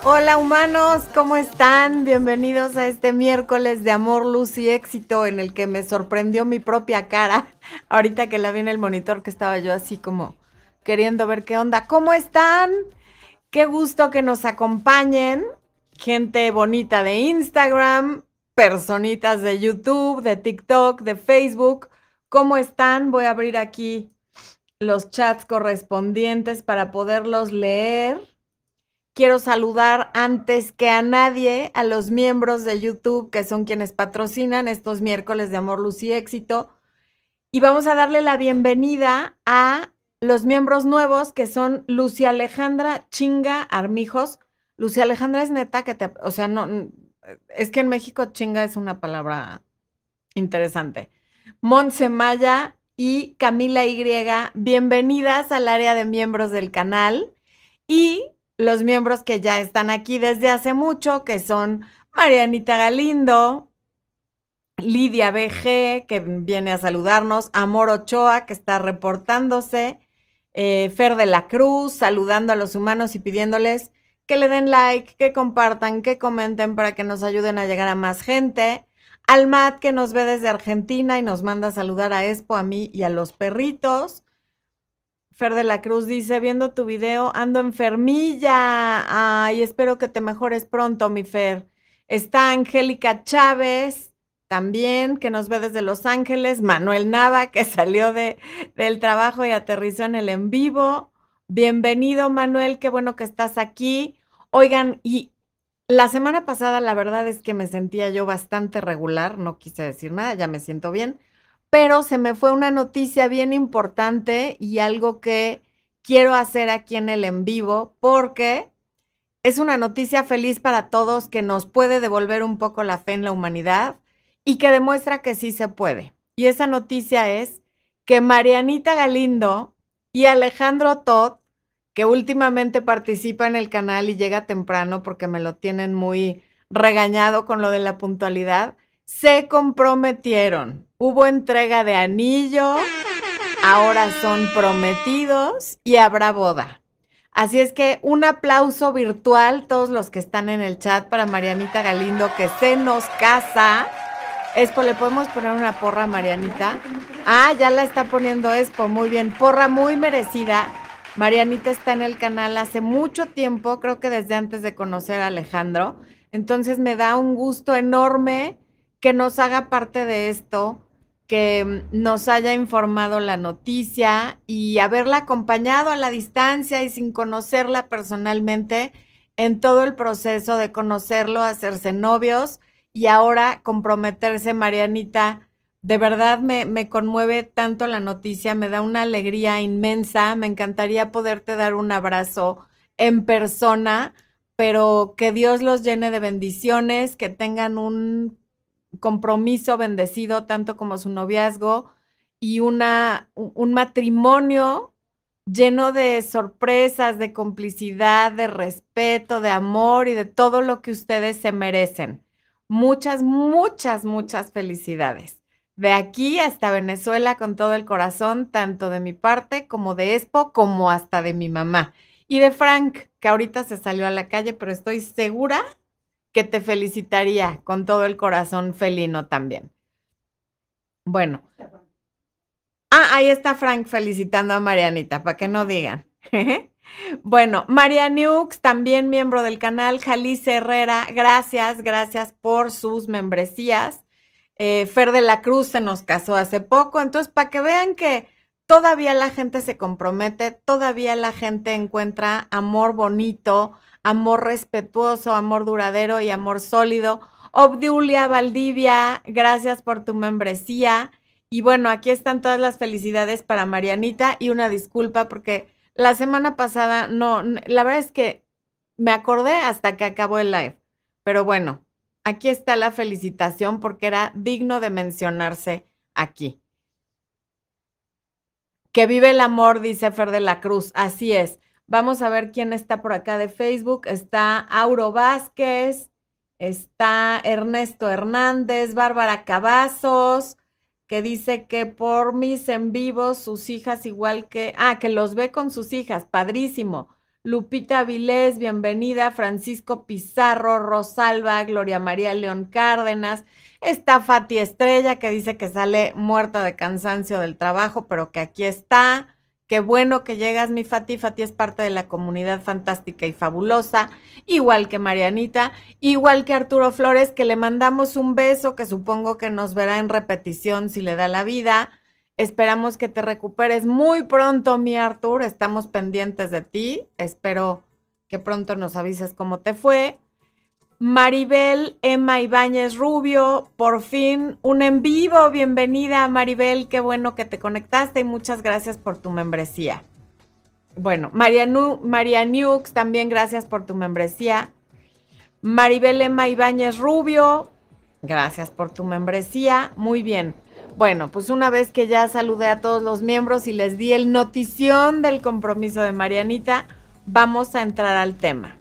Hola humanos, ¿cómo están? Bienvenidos a este miércoles de amor, luz y éxito en el que me sorprendió mi propia cara. Ahorita que la vi en el monitor que estaba yo así como queriendo ver qué onda. ¿Cómo están? Qué gusto que nos acompañen. Gente bonita de Instagram, personitas de YouTube, de TikTok, de Facebook. ¿Cómo están? Voy a abrir aquí los chats correspondientes para poderlos leer. Quiero saludar antes que a nadie a los miembros de YouTube, que son quienes patrocinan estos miércoles de amor, luz y éxito. Y vamos a darle la bienvenida a los miembros nuevos, que son Lucia Alejandra Chinga Armijos. Lucia Alejandra es neta que o sea, no, es que en México chinga es una palabra interesante. Montse Maya y Camila Y, bienvenidas al área de miembros del canal. Y los miembros que ya están aquí desde hace mucho, que son Marianita Galindo, Lidia BG, que viene a saludarnos, Amor Ochoa, que está reportándose, Fer de la Cruz, saludando a los humanos y pidiéndoles que le den like, que compartan, que comenten para que nos ayuden a llegar a más gente. Almat, que nos ve desde Argentina y nos manda a saludar a Expo, a mí y a los perritos. Fer de la Cruz dice, viendo tu video, ando enfermilla. Ay, espero que te mejores pronto, mi Fer. Está Angélica Chávez, también, que nos ve desde Los Ángeles. Manuel Nava, que salió del trabajo y aterrizó en el en vivo. Bienvenido, Manuel, qué bueno que estás aquí. Oigan, y la semana pasada la verdad es que me sentía yo bastante regular, no quise decir nada, ya me siento bien, pero se me fue una noticia bien importante y algo que quiero hacer aquí en el en vivo porque es una noticia feliz para todos que nos puede devolver un poco la fe en la humanidad y que demuestra que sí se puede. Y esa noticia es que Marianita Galindo y Alejandro Todd, que últimamente participa en el canal y llega temprano porque me lo tienen muy regañado con lo de la puntualidad, se comprometieron. Hubo entrega de anillo, ahora son prometidos y habrá boda. Así es que un aplauso virtual, todos los que están en el chat, para Marianita Galindo, que se nos casa. Expo, ¿le podemos poner una porra a Marianita? Ah, ya la está poniendo Expo, muy bien. Porra muy merecida. Marianita está en el canal hace mucho tiempo, creo que desde antes de conocer a Alejandro. Entonces me da un gusto enorme que nos haga parte de esto, que nos haya informado la noticia y haberla acompañado a la distancia y sin conocerla personalmente en todo el proceso de conocerlo, hacerse novios y ahora comprometerse, Marianita. De verdad me conmueve tanto la noticia, me da una alegría inmensa, me encantaría poderte dar un abrazo en persona, pero que Dios los llene de bendiciones, que tengan un compromiso bendecido, tanto como su noviazgo, y un matrimonio lleno de sorpresas, de complicidad, de respeto, de amor y de todo lo que ustedes se merecen. Muchas, muchas, muchas felicidades. De aquí hasta Venezuela con todo el corazón, tanto de mi parte como de Expo, como hasta de mi mamá. Y de Frank, que ahorita se salió a la calle, pero estoy segura que te felicitaría con todo el corazón felino también. Bueno, ahí está Frank felicitando a Marianita, para que no digan. Bueno, María Nux, también miembro del canal, Jalice Herrera, gracias, gracias por sus membresías. Fer de la Cruz se nos casó hace poco, entonces para que vean que todavía la gente se compromete, todavía la gente encuentra amor bonito, amor respetuoso, amor duradero y amor sólido. Obdulia Valdivia, gracias por tu membresía. Y bueno, aquí están todas las felicidades para Marianita y una disculpa porque la semana pasada no, la verdad es que me acordé hasta que acabó el live. Pero bueno, aquí está la felicitación porque era digno de mencionarse aquí. Que vive el amor, dice Fer de la Cruz. Así es. Vamos a ver quién está por acá de Facebook. Está Auro Vázquez, está Ernesto Hernández, Bárbara Cavazos, que dice que por mis en vivos, sus hijas igual que, que los ve con sus hijas, padrísimo. Lupita Avilés, bienvenida. Francisco Pizarro, Rosalba, Gloria María León Cárdenas. Está Fati Estrella, que dice que sale muerta de cansancio del trabajo, pero que aquí está. Qué bueno que llegas, mi Fati. Fati es parte de la comunidad fantástica y fabulosa, igual que Marianita, igual que Arturo Flores, que le mandamos un beso, que supongo que nos verá en repetición si le da la vida. Esperamos que te recuperes muy pronto, mi Artur. Estamos pendientes de ti. Espero que pronto nos avises cómo te fue. Maribel Emma Ibáñez Rubio, por fin un en vivo. Bienvenida, Maribel. Qué bueno que te conectaste y muchas gracias por tu membresía. Bueno, María Nux, también gracias por tu membresía. Maribel Emma Ibáñez Rubio, gracias por tu membresía. Muy bien. Bueno, pues una vez que ya saludé a todos los miembros y les di el notición del compromiso de Marianita, vamos a entrar al tema.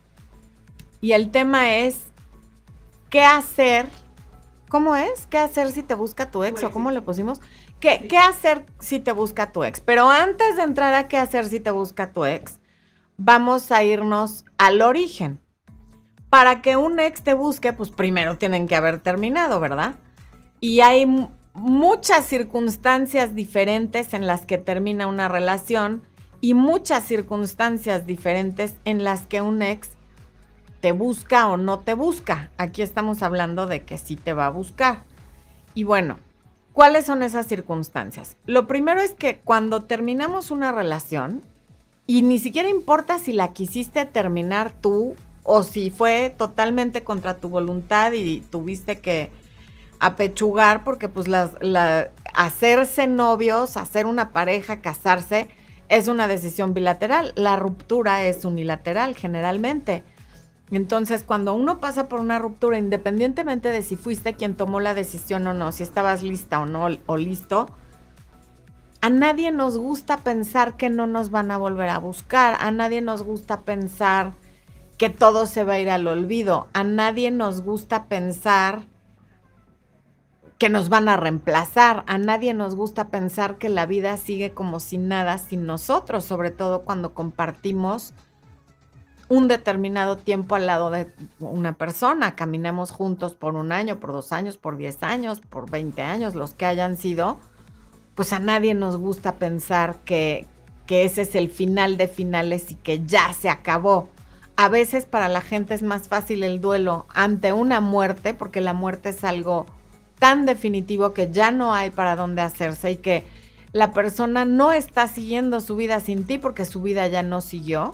Y el tema es, ¿qué hacer? ¿Cómo es? ¿Qué hacer si te busca tu ex? ¿O cómo le pusimos? ¿Qué hacer si te busca tu ex? Pero antes de entrar a qué hacer si te busca tu ex, vamos a irnos al origen. Para que un ex te busque, pues primero tienen que haber terminado, ¿verdad? Y hay muchas circunstancias diferentes en las que termina una relación y muchas circunstancias diferentes en las que un ex te busca o no te busca. Aquí estamos hablando de que sí te va a buscar. Y bueno, ¿cuáles son esas circunstancias? Lo primero es que cuando terminamos una relación, y ni siquiera importa si la quisiste terminar tú o si fue totalmente contra tu voluntad y tuviste que apechugar, porque pues hacerse novios, hacer una pareja, casarse, es una decisión bilateral. La ruptura es unilateral generalmente. Entonces, cuando uno pasa por una ruptura, independientemente de si fuiste quien tomó la decisión o no, si estabas lista o no, o listo, a nadie nos gusta pensar que no nos van a volver a buscar, a nadie nos gusta pensar que todo se va a ir al olvido, a nadie nos gusta pensar que nos van a reemplazar, a nadie nos gusta pensar que la vida sigue como si nada sin nosotros, sobre todo cuando compartimos un determinado tiempo al lado de una persona, caminemos juntos por 1 año, por 2 años, por 10 años, por 20 años, los que hayan sido, pues a nadie nos gusta pensar que ese es el final de finales y que ya se acabó. A veces para la gente es más fácil el duelo ante una muerte, porque la muerte es algo tan definitivo que ya no hay para dónde hacerse y que la persona no está siguiendo su vida sin ti porque su vida ya no siguió,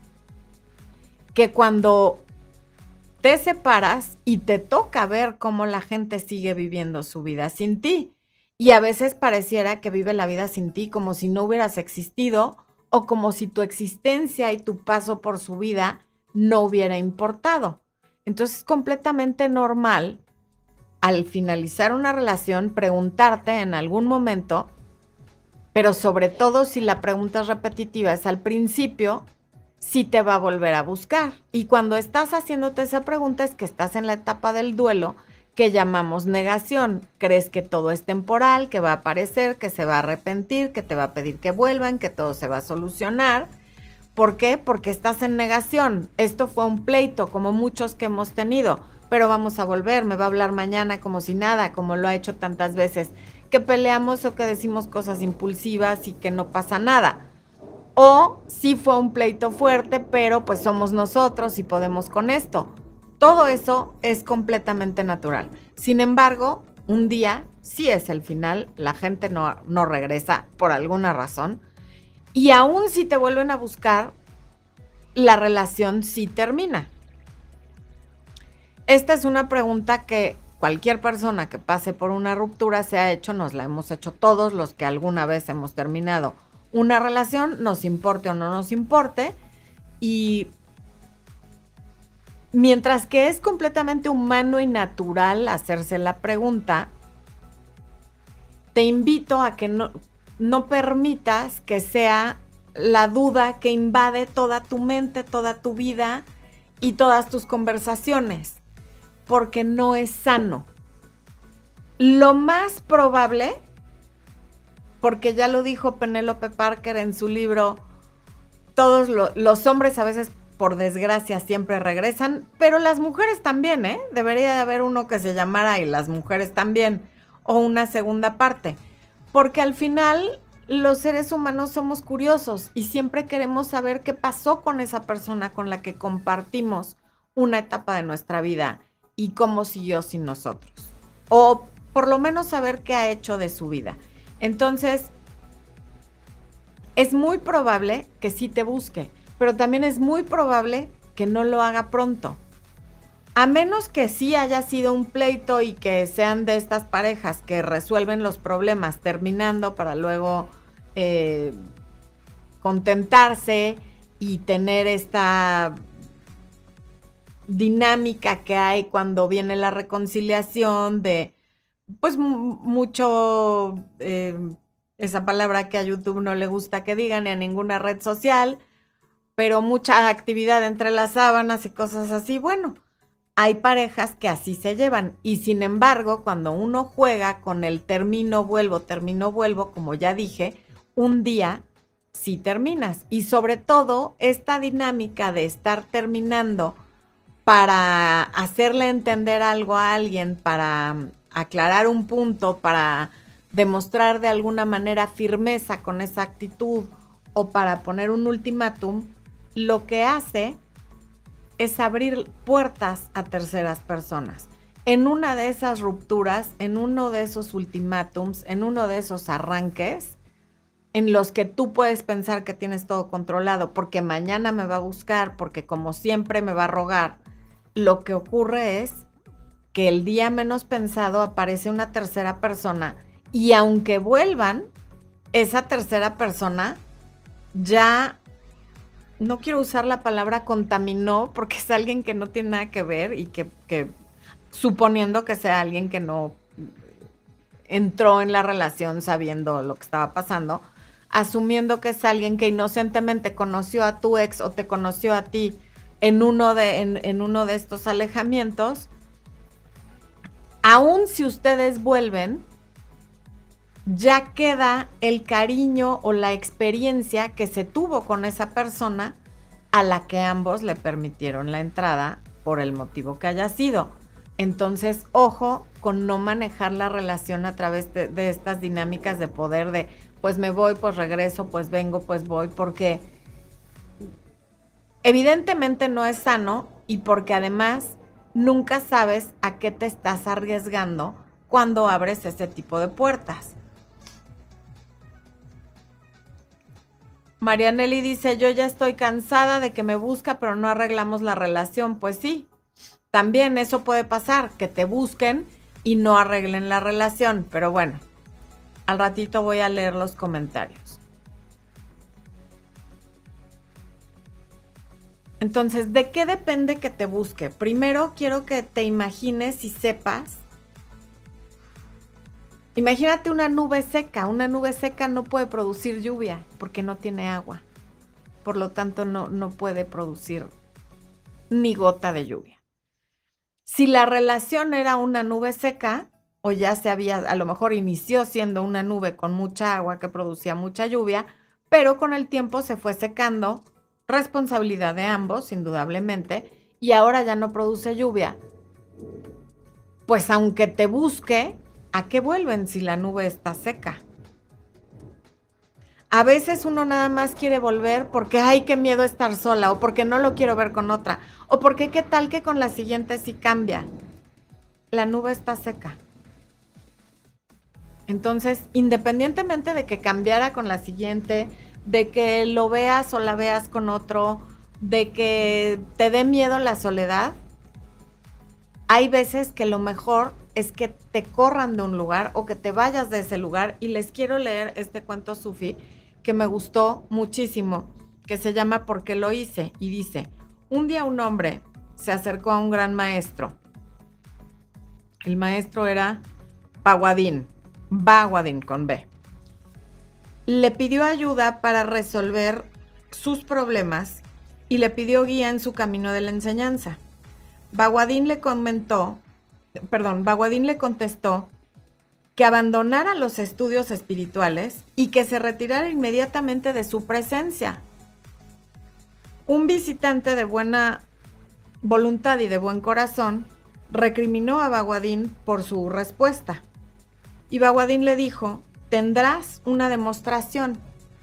que cuando te separas y te toca ver cómo la gente sigue viviendo su vida sin ti. Y a veces pareciera que vive la vida sin ti como si no hubieras existido o como si tu existencia y tu paso por su vida no hubiera importado. Entonces es completamente normal al finalizar una relación preguntarte en algún momento, pero sobre todo si la pregunta es repetitiva, es al principio, si te va a volver a buscar. Y cuando estás haciéndote esa pregunta es que estás en la etapa del duelo que llamamos negación. Crees que todo es temporal, que va a aparecer, que se va a arrepentir, que te va a pedir que vuelvan, que todo se va a solucionar. ¿Por qué? Porque estás en negación. Esto fue un pleito, como muchos que hemos tenido, pero vamos a volver, me va a hablar mañana como si nada, como lo ha hecho tantas veces, que peleamos o que decimos cosas impulsivas y que no pasa nada. O sí fue un pleito fuerte, pero pues somos nosotros y podemos con esto. Todo eso es completamente natural. Sin embargo, un día sí es el final, la gente no regresa por alguna razón. Y aún si te vuelven a buscar, la relación sí termina. Esta es una pregunta que cualquier persona que pase por una ruptura se ha hecho, nos la hemos hecho todos los que alguna vez hemos terminado una relación, nos importe o no nos importe, y mientras que es completamente humano y natural hacerse la pregunta, te invito a que no permitas que sea la duda que invade toda tu mente, toda tu vida y todas tus conversaciones, porque no es sano. Lo más probable, porque ya lo dijo Penélope Parker en su libro todos los hombres a veces, por desgracia, siempre regresan, pero las mujeres también, ¿eh? Debería de haber uno que se llamara y las mujeres también, o una segunda parte, porque al final los seres humanos somos curiosos y siempre queremos saber qué pasó con esa persona con la que compartimos una etapa de nuestra vida y cómo siguió sin nosotros, o por lo menos saber qué ha hecho de su vida. Entonces, es muy probable que sí te busque, pero también es muy probable que no lo haga pronto. A menos que sí haya sido un pleito y que sean de estas parejas que resuelven los problemas terminando para luego eh, contentarse y tener esta dinámica que hay cuando viene la reconciliación de, pues mucho, esa palabra que a YouTube no le gusta que digan ni a ninguna red social, pero mucha actividad entre las sábanas y cosas así. Bueno, hay parejas que así se llevan y sin embargo, cuando uno juega con el termino, vuelvo, como ya dije, un día sí terminas. Y sobre todo, esta dinámica de estar terminando para hacerle entender algo a alguien, para aclarar un punto, para demostrar de alguna manera firmeza con esa actitud o para poner un ultimátum, lo que hace es abrir puertas a terceras personas. En una de esas rupturas, en uno de esos ultimátums, en uno de esos arranques, en los que tú puedes pensar que tienes todo controlado, porque mañana me va a buscar, porque como siempre me va a rogar, lo que ocurre es que el día menos pensado aparece una tercera persona y aunque vuelvan, esa tercera persona ya, no quiero usar la palabra contaminó, porque es alguien que no tiene nada que ver y que suponiendo que sea alguien que no entró en la relación sabiendo lo que estaba pasando, asumiendo que es alguien que inocentemente conoció a tu ex o te conoció a ti en uno de estos alejamientos, aun si ustedes vuelven, ya queda el cariño o la experiencia que se tuvo con esa persona a la que ambos le permitieron la entrada por el motivo que haya sido. Entonces, ojo con no manejar la relación a través de estas dinámicas de poder de, pues me voy, pues regreso, pues vengo, pues voy, porque evidentemente no es sano y porque además nunca sabes a qué te estás arriesgando cuando abres ese tipo de puertas. Marianelli dice, yo ya estoy cansada de que me busca, pero no arreglamos la relación. Pues sí, también eso puede pasar, que te busquen y no arreglen la relación. Pero bueno, al ratito voy a leer los comentarios. Entonces, ¿de qué depende que te busque? Primero quiero que te imagines y sepas. Imagínate una nube seca. Una nube seca no puede producir lluvia porque no tiene agua. Por lo tanto, no puede producir ni gota de lluvia. Si la relación era una nube seca, o ya se había, a lo mejor inició siendo una nube con mucha agua que producía mucha lluvia, pero con el tiempo se fue secando, responsabilidad de ambos, indudablemente, y ahora ya no produce lluvia. Pues aunque te busque, ¿a qué vuelven si la nube está seca? A veces uno nada más quiere volver porque, ay, qué miedo estar sola, o porque no lo quiero ver con otra, o porque qué tal que con la siguiente sí cambia. La nube está seca. Entonces, independientemente de que cambiara con la siguiente, de que lo veas o la veas con otro, de que te dé miedo la soledad, hay veces que lo mejor es que te corran de un lugar o que te vayas de ese lugar. Y les quiero leer este cuento sufi que me gustó muchísimo, que se llama ¿Por qué lo hice? Y dice, un día un hombre se acercó a un gran maestro. El maestro era Bawadín con B. Le pidió ayuda para resolver sus problemas y le pidió guía en su camino de la enseñanza. Bawadín le contestó que abandonara los estudios espirituales y que se retirara inmediatamente de su presencia. Un visitante de buena voluntad y de buen corazón recriminó a Baguadín por su respuesta. Y Baguadín le dijo: tendrás una demostración.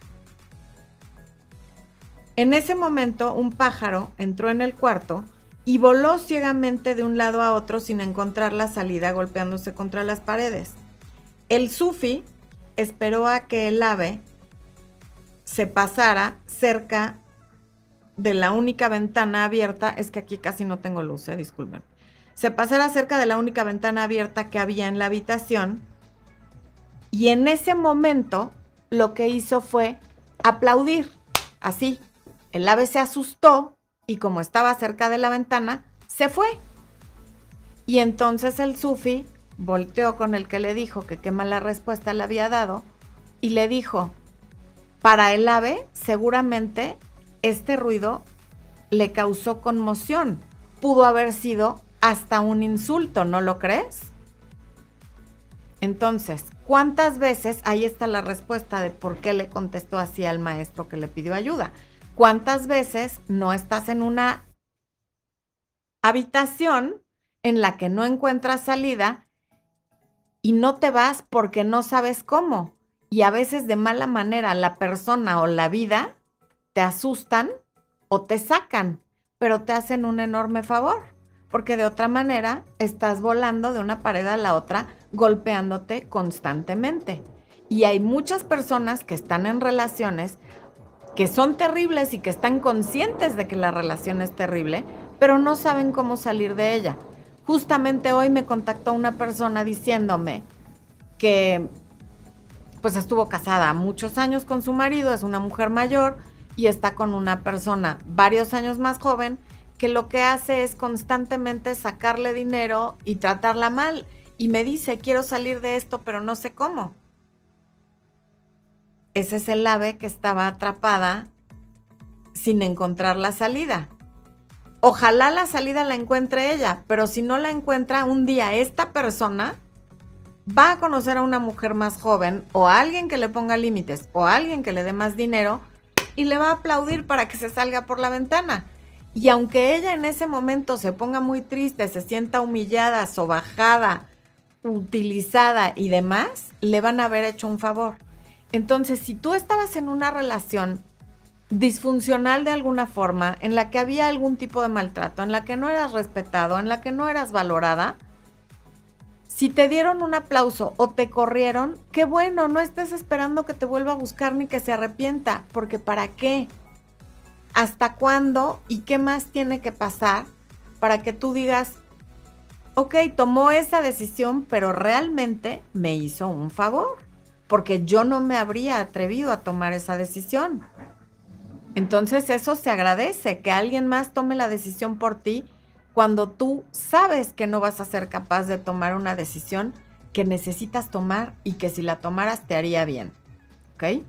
En ese momento, un pájaro entró en el cuarto y voló ciegamente de un lado a otro sin encontrar la salida, golpeándose contra las paredes. El sufí esperó a que el ave se pasara cerca de la única ventana abierta. Es que aquí casi no tengo luz, disculpen. Se pasara cerca de la única ventana abierta que había en la habitación, y en ese momento lo que hizo fue aplaudir, así. El ave se asustó y como estaba cerca de la ventana, se fue. Y entonces el sufí volteó con el que le dijo que qué mala respuesta le había dado y le dijo: para el ave seguramente este ruido le causó conmoción. Pudo haber sido hasta un insulto, ¿no lo crees? Entonces, ¿cuántas veces? Ahí está la respuesta de por qué le contestó así al maestro que le pidió ayuda. ¿Cuántas veces no estás en una habitación en la que no encuentras salida y no te vas porque no sabes cómo? Y a veces de mala manera la persona o la vida te asustan o te sacan, pero te hacen un enorme favor, porque de otra manera estás volando de una pared a la otra, golpeándote constantemente. Y hay muchas personas que están en relaciones que son terribles y que están conscientes de que la relación es terrible, pero no saben cómo salir de ella. Justamente hoy me contactó una persona diciéndome que pues estuvo casada muchos años con su marido, es una mujer mayor y está con una persona varios años más joven que lo que hace es constantemente sacarle dinero y tratarla mal. Y me dice: quiero salir de esto, pero no sé cómo. Ese es el ave que estaba atrapada sin encontrar la salida. Ojalá la salida la encuentre ella, pero si no la encuentra, un día esta persona va a conocer a una mujer más joven o a alguien que le ponga límites o a alguien que le dé más dinero y le va a aplaudir para que se salga por la ventana. Y aunque ella en ese momento se ponga muy triste, se sienta humillada, sobajada, utilizada y demás, le van a haber hecho un favor. Entonces, si tú estabas en una relación disfuncional de alguna forma, en la que había algún tipo de maltrato, en la que no eras respetado, en la que no eras valorada, si te dieron un aplauso o te corrieron, qué bueno, no estés esperando que te vuelva a buscar ni que se arrepienta, porque ¿para qué? ¿Hasta cuándo y qué más tiene que pasar para que tú digas: ok, tomó esa decisión, pero realmente me hizo un favor, porque yo no me habría atrevido a tomar esa decisión? Entonces eso se agradece, que alguien más tome la decisión por ti cuando tú sabes que no vas a ser capaz de tomar una decisión que necesitas tomar y que si la tomaras te haría bien, ¿ok?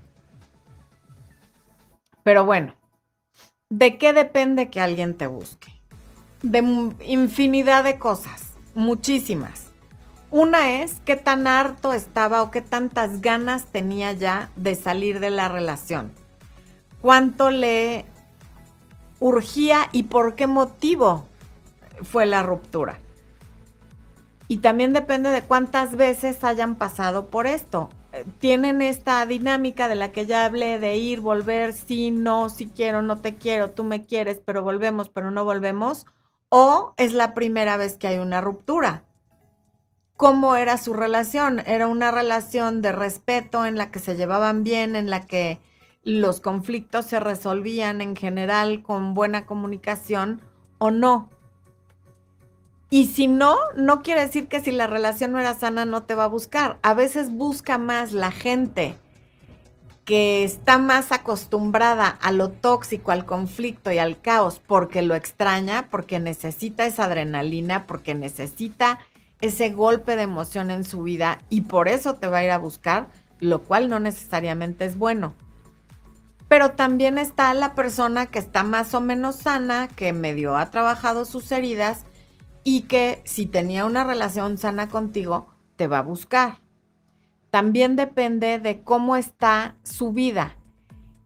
Pero bueno, ¿de qué depende que alguien te busque? De infinidad de cosas, muchísimas. Una es qué tan harto estaba o qué tantas ganas tenía ya de salir de la relación. Cuánto le urgía y por qué motivo fue la ruptura. Y también depende de cuántas veces hayan pasado por esto. Tienen esta dinámica de la que ya hablé, de ir, volver, sí, no, sí quiero, no te quiero, tú me quieres, pero volvemos, pero no volvemos. O es la primera vez que hay una ruptura. ¿Cómo era su relación? ¿Era una relación de respeto en la que se llevaban bien, en la que los conflictos se resolvían en general con buena comunicación o no? Y si no, no quiere decir que si la relación no era sana no te va a buscar. A veces busca más la gente que está más acostumbrada a lo tóxico, al conflicto y al caos porque lo extraña, porque necesita esa adrenalina, porque necesita ese golpe de emoción en su vida y por eso te va a ir a buscar, lo cual no necesariamente es bueno. Pero también está la persona que está más o menos sana, que medio ha trabajado sus heridas y que si tenía una relación sana contigo, te va a buscar. También depende de cómo está su vida.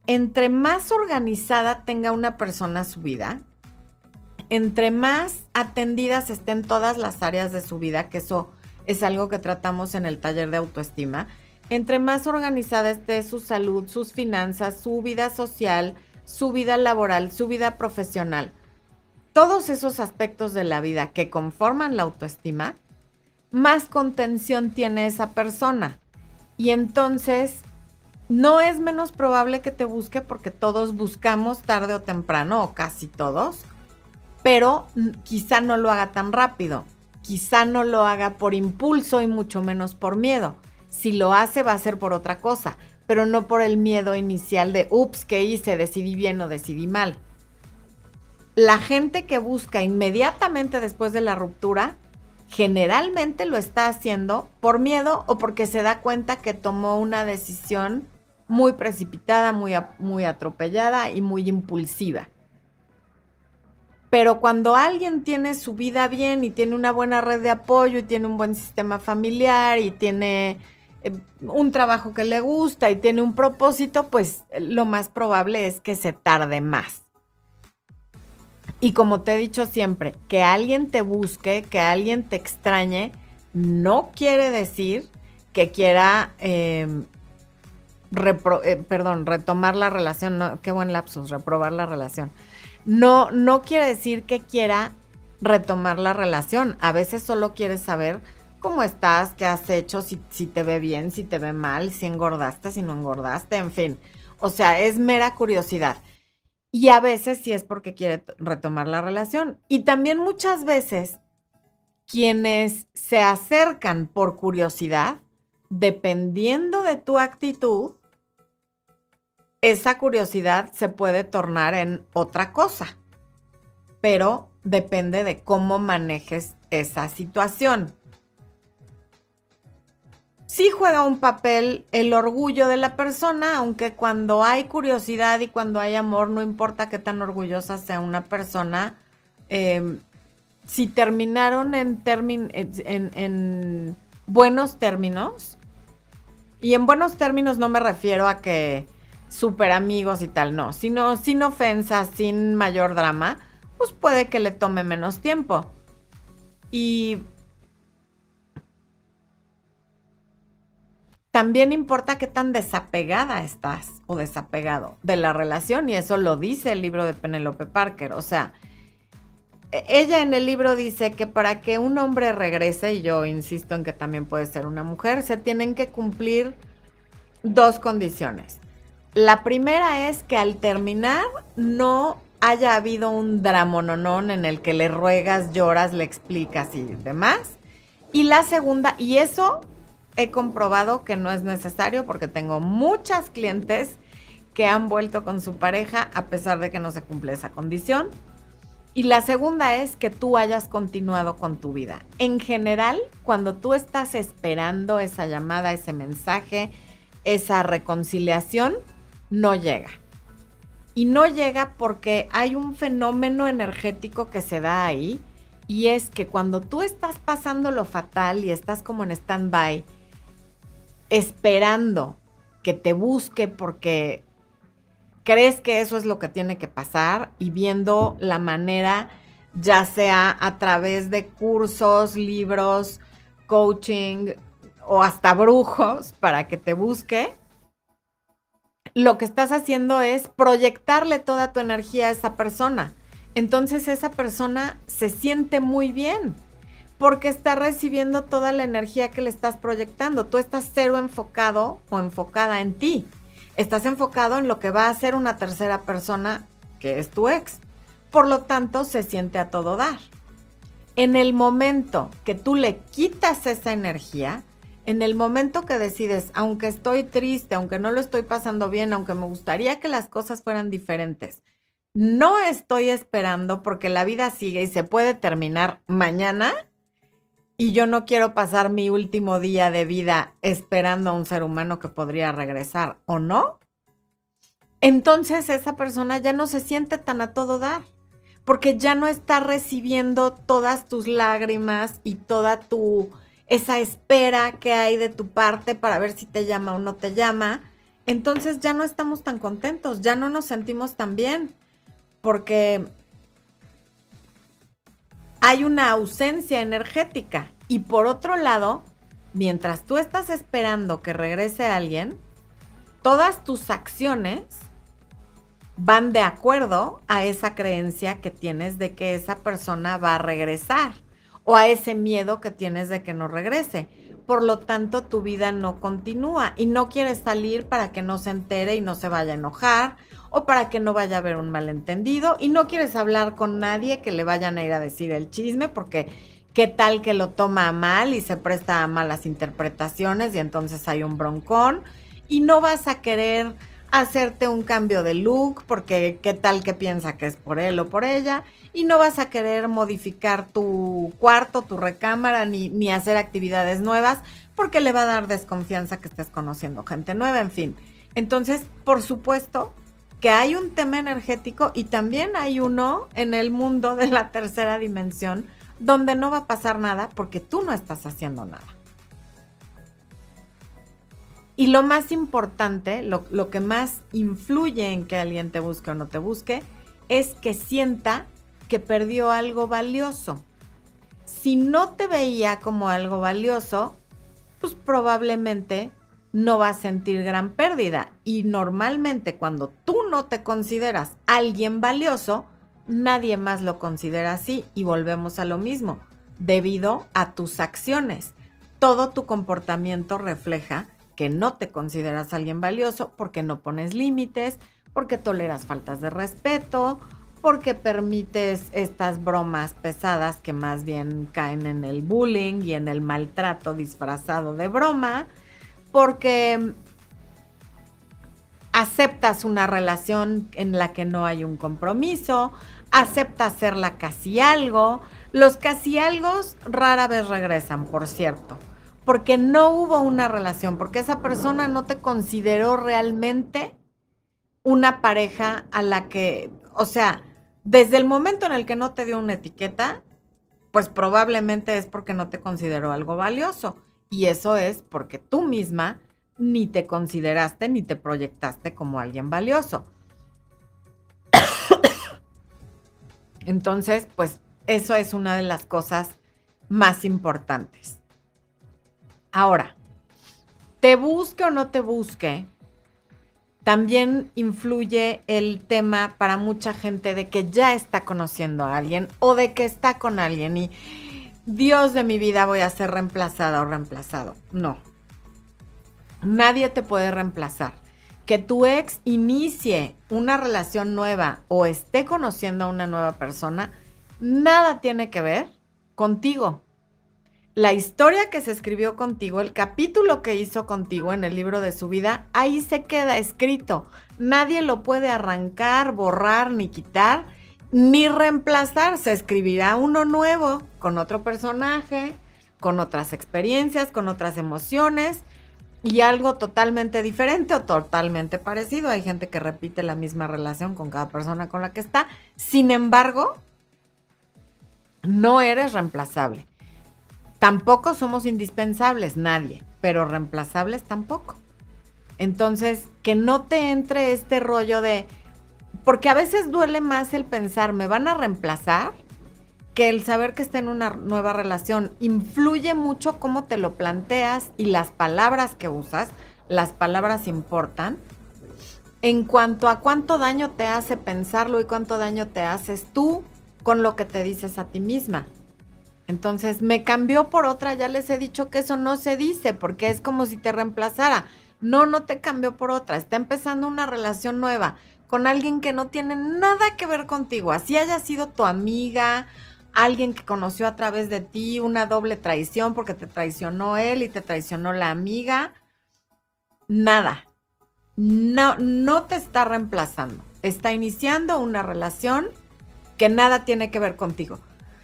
entre más organizada tenga una persona su vida, entre más atendidas estén todas las áreas de su vida, que eso es algo que tratamos en el taller de autoestima, entre más organizada esté su salud, sus finanzas, su vida social, su vida laboral, su vida profesional, todos esos aspectos de la vida que conforman la autoestima, más contención tiene esa persona. Y entonces no es menos probable que te busque, porque todos buscamos tarde o temprano, o casi todos, pero quizá no lo haga tan rápido, quizá no lo haga por impulso y mucho menos por miedo. Si lo hace, va a ser por otra cosa, pero no por el miedo inicial de, ups, ¿qué hice? ¿Decidí bien o decidí mal? La gente que busca inmediatamente después de la ruptura, generalmente lo está haciendo por miedo o porque se da cuenta que tomó una decisión muy precipitada, muy atropellada y muy impulsiva. Pero cuando alguien tiene su vida bien y tiene una buena red de apoyo y tiene un buen sistema familiar y tiene un trabajo que le gusta y tiene un propósito, pues lo más probable es que se tarde más. Y como te he dicho siempre, que alguien te busque, que alguien te extrañe, no quiere decir que quiera, retomar la relación. No, qué buen lapsus, reprobar la relación. No quiere decir que quiera retomar la relación. A veces solo quiere saber cómo estás, qué has hecho, si te ve bien, si te ve mal, si engordaste, si no engordaste, en fin. O sea, es mera curiosidad. Y a veces sí es porque quiere retomar la relación. Y también muchas veces quienes se acercan por curiosidad, dependiendo de tu actitud, esa curiosidad se puede tornar en otra cosa, pero depende de cómo manejes esa situación. Sí juega un papel el orgullo de la persona, aunque cuando hay curiosidad y cuando hay amor, no importa qué tan orgullosa sea una persona, si terminaron en buenos términos, y en buenos términos no me refiero a que súper amigos y tal, no, sino sin ofensas, sin mayor drama, pues puede que le tome menos tiempo. Y también importa qué tan desapegada estás o desapegado de la relación, y eso lo dice el libro de Penelope Parker. O sea, ella en el libro dice que para que un hombre regrese, y yo insisto en que también puede ser una mujer, se tienen que cumplir dos condiciones. La primera es que al terminar no haya habido un dramononón en el que le ruegas, lloras, le explicas y demás. Y la segunda, y eso he comprobado que no es necesario, porque tengo muchas clientes que han vuelto con su pareja a pesar de que no se cumple esa condición. Y la segunda es que tú hayas continuado con tu vida. En general, cuando tú estás esperando esa llamada, ese mensaje, esa reconciliación, no llega. Y no llega porque hay un fenómeno energético que se da ahí, y es que cuando tú estás pasando lo fatal y estás como en stand-by, esperando que te busque porque crees que eso es lo que tiene que pasar, y viendo la manera, ya sea a través de cursos, libros, coaching o hasta brujos para que te busque, lo que estás haciendo es proyectarle toda tu energía a esa persona. Entonces esa persona se siente muy bien porque está recibiendo toda la energía que le estás proyectando. Tú estás cero enfocado o enfocada en ti. Estás enfocado en lo que va a hacer una tercera persona, que es tu ex. Por lo tanto, se siente a todo dar. En el momento que tú le quitas esa energía, en el momento que decides, aunque estoy triste, aunque no lo estoy pasando bien, aunque me gustaría que las cosas fueran diferentes, no estoy esperando porque la vida sigue y se puede terminar mañana, y yo no quiero pasar mi último día de vida esperando a un ser humano que podría regresar, ¿o no? Entonces esa persona ya no se siente tan a todo dar, porque ya no está recibiendo todas tus lágrimas y toda esa espera que hay de tu parte para ver si te llama o no te llama. entonces ya no estamos tan contentos, ya no nos sentimos tan bien, porque hay una ausencia energética. Y por otro lado, mientras tú estás esperando que regrese alguien, todas tus acciones van de acuerdo a esa creencia que tienes de que esa persona va a regresar o a ese miedo que tienes de que no regrese. Por lo tanto, tu vida no continúa y no quieres salir para que no se entere y no se vaya a enojar o para que no vaya a haber un malentendido y no quieres hablar con nadie que le vayan a ir a decir el chisme porque qué tal que lo toma a mal y se presta a malas interpretaciones y entonces hay un broncón y no vas a querer hacerte un cambio de look porque qué tal que piensa que es por él o por ella y no vas a querer modificar tu cuarto, tu recámara ni hacer actividades nuevas porque le va a dar desconfianza que estés conociendo gente nueva, en fin. Entonces, por supuesto que hay un tema energético y también hay uno en el mundo de la tercera dimensión donde no va a pasar nada porque tú no estás haciendo nada. Y lo más importante, lo que más influye en que alguien te busque o no te busque, es que sienta que perdió algo valioso. Si no te veía como algo valioso, pues probablemente no va a sentir gran pérdida. Y normalmente cuando tú no te consideras alguien valioso, nadie más lo considera así. Y volvemos a lo mismo, debido a tus acciones. Todo tu comportamiento refleja que no te consideras alguien valioso porque no pones límites, porque toleras faltas de respeto, porque permites estas bromas pesadas que más bien caen en el bullying y en el maltrato disfrazado de broma, porque aceptas una relación en la que no hay un compromiso, aceptas hacerla casi algo. Los casi algos rara vez regresan, por cierto, porque no hubo una relación, porque esa persona no te consideró realmente una pareja a la que, o sea, desde el momento en el que no te dio una etiqueta, pues probablemente es porque no te consideró algo valioso. Y eso es porque tú misma ni te consideraste ni te proyectaste como alguien valioso. Entonces, pues eso es una de las cosas más importantes. Ahora, te busque o no te busque, también influye el tema para mucha gente de que ya está conociendo a alguien o de que está con alguien y Dios de mi vida voy a ser reemplazada o reemplazado. No, nadie te puede reemplazar. Que tu ex inicie una relación nueva o esté conociendo a una nueva persona, nada tiene que ver contigo. La historia que se escribió contigo, el capítulo que hizo contigo en el libro de su vida, ahí se queda escrito. Nadie lo puede arrancar, borrar, ni quitar, ni reemplazar. Se escribirá uno nuevo, con otro personaje, con otras experiencias, con otras emociones y algo totalmente diferente o totalmente parecido. Hay gente que repite la misma relación con cada persona con la que está. Sin embargo, no eres reemplazable. Tampoco somos indispensables, nadie, pero reemplazables tampoco. Entonces, que no te entre este rollo de, porque a veces duele más el pensar, me van a reemplazar, que el saber que está en una nueva relación. Influye mucho cómo te lo planteas y las palabras que usas, las palabras importan, en cuanto a cuánto daño te hace pensarlo y cuánto daño te haces tú con lo que te dices a ti misma. Entonces, me cambió por otra, ya les he dicho que eso no se dice, porque es como si te reemplazara. No, no te cambió por otra, está empezando una relación nueva con alguien que no tiene nada que ver contigo, así haya sido tu amiga, alguien que conoció a través de ti, una doble traición porque te traicionó él y te traicionó la amiga, nada, no, no te está reemplazando, está iniciando una relación que nada tiene que ver contigo.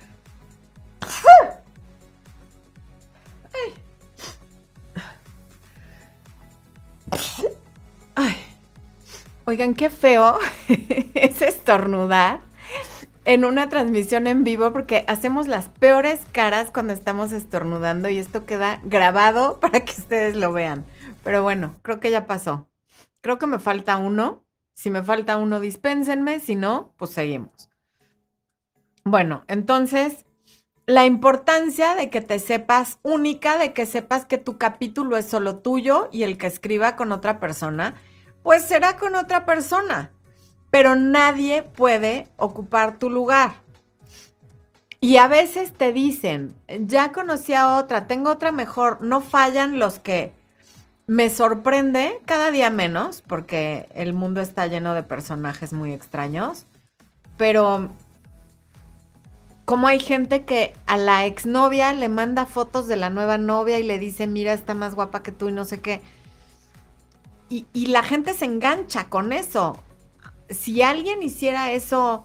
Ay, oigan, qué feo es estornudar en una transmisión en vivo porque hacemos las peores caras cuando estamos estornudando y esto queda grabado para que ustedes lo vean. Pero bueno, creo que ya pasó. Creo que me falta uno. Si me falta uno, dispénsenme. Si no, pues seguimos. Bueno, entonces, la importancia de que te sepas única, de que sepas que tu capítulo es solo tuyo y el que escriba con otra persona, pues será con otra persona. Pero nadie puede ocupar tu lugar. Y a veces te dicen, ya conocí a otra, tengo otra mejor. No fallan los que me sorprende cada día menos, porque el mundo está lleno de personajes muy extraños, pero como hay gente que a la exnovia le manda fotos de la nueva novia y le dice, mira, está más guapa que tú y no sé qué. Y la gente se engancha con eso. Si alguien hiciera eso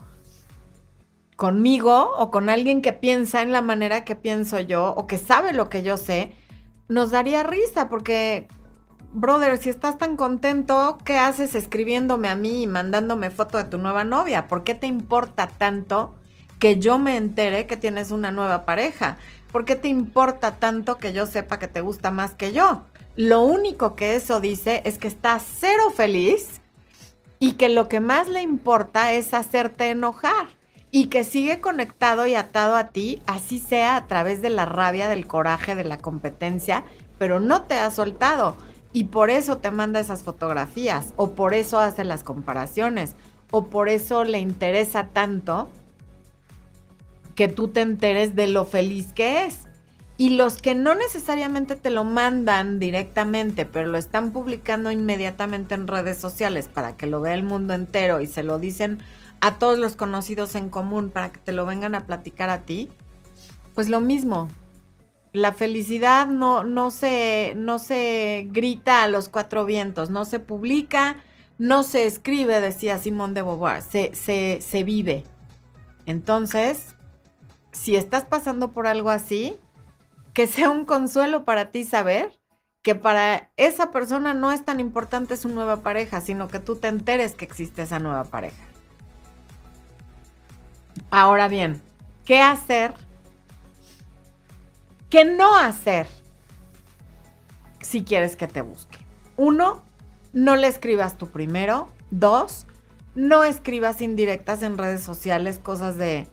conmigo o con alguien que piensa en la manera que pienso yo o que sabe lo que yo sé, nos daría risa porque, brother, si estás tan contento, ¿qué haces escribiéndome a mí y mandándome foto de tu nueva novia? ¿Por qué te importa tanto que yo me entere que tienes una nueva pareja? ¿Por qué te importa tanto que yo sepa que te gusta más que yo? Lo único que eso dice es que estás cero feliz y que lo que más le importa es hacerte enojar y que sigue conectado y atado a ti, así sea a través de la rabia, del coraje, de la competencia, pero no te ha soltado y por eso te manda esas fotografías o por eso hace las comparaciones o por eso le interesa tanto que tú te enteres de lo feliz que es. Y los que no necesariamente te lo mandan directamente, pero lo están publicando inmediatamente en redes sociales para que lo vea el mundo entero y se lo dicen a todos los conocidos en común para que te lo vengan a platicar a ti, pues lo mismo. La felicidad no se grita a los cuatro vientos, no se publica, no se escribe, decía Simone de Beauvoir, se vive. Entonces, si estás pasando por algo así, que sea un consuelo para ti saber que para esa persona no es tan importante su nueva pareja, sino que tú te enteres que existe esa nueva pareja. Ahora bien, ¿qué hacer? ¿Qué no hacer si quieres que te busque? 1, no le escribas tú primero. 2, no escribas indirectas en redes sociales, cosas de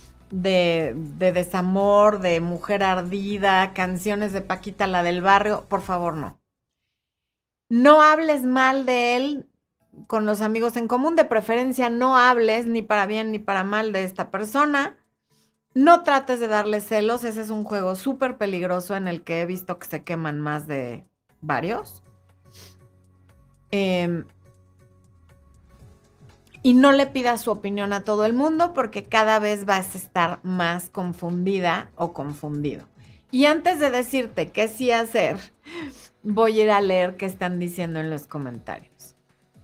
desamor, de mujer ardida, canciones de Paquita la del barrio, por favor no. No hables mal de él con los amigos en común, de preferencia no hables ni para bien ni para mal de esta persona. No trates de darle celos, ese es un juego súper peligroso en el que he visto que se queman más de varios. Y no le pidas su opinión a todo el mundo porque cada vez vas a estar más confundida o confundido. Y antes de decirte qué sí hacer, voy a ir a leer qué están diciendo en los comentarios.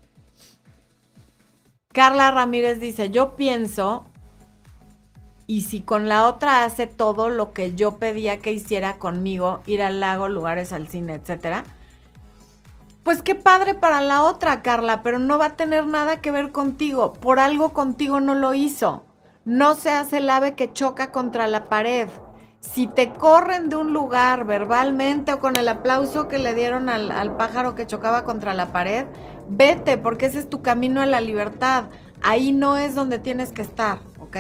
Carla Ramírez dice, yo pienso, y si con la otra hace todo lo que yo pedía que hiciera conmigo, ir al lago, lugares al cine, etcétera, pues qué padre para la otra, Carla, pero no va a tener nada que ver contigo. Por algo contigo no lo hizo. No seas el ave que choca contra la pared. Si te corren de un lugar verbalmente o con el aplauso que le dieron al pájaro que chocaba contra la pared, vete, porque ese es tu camino a la libertad. Ahí no es donde tienes que estar, ¿ok?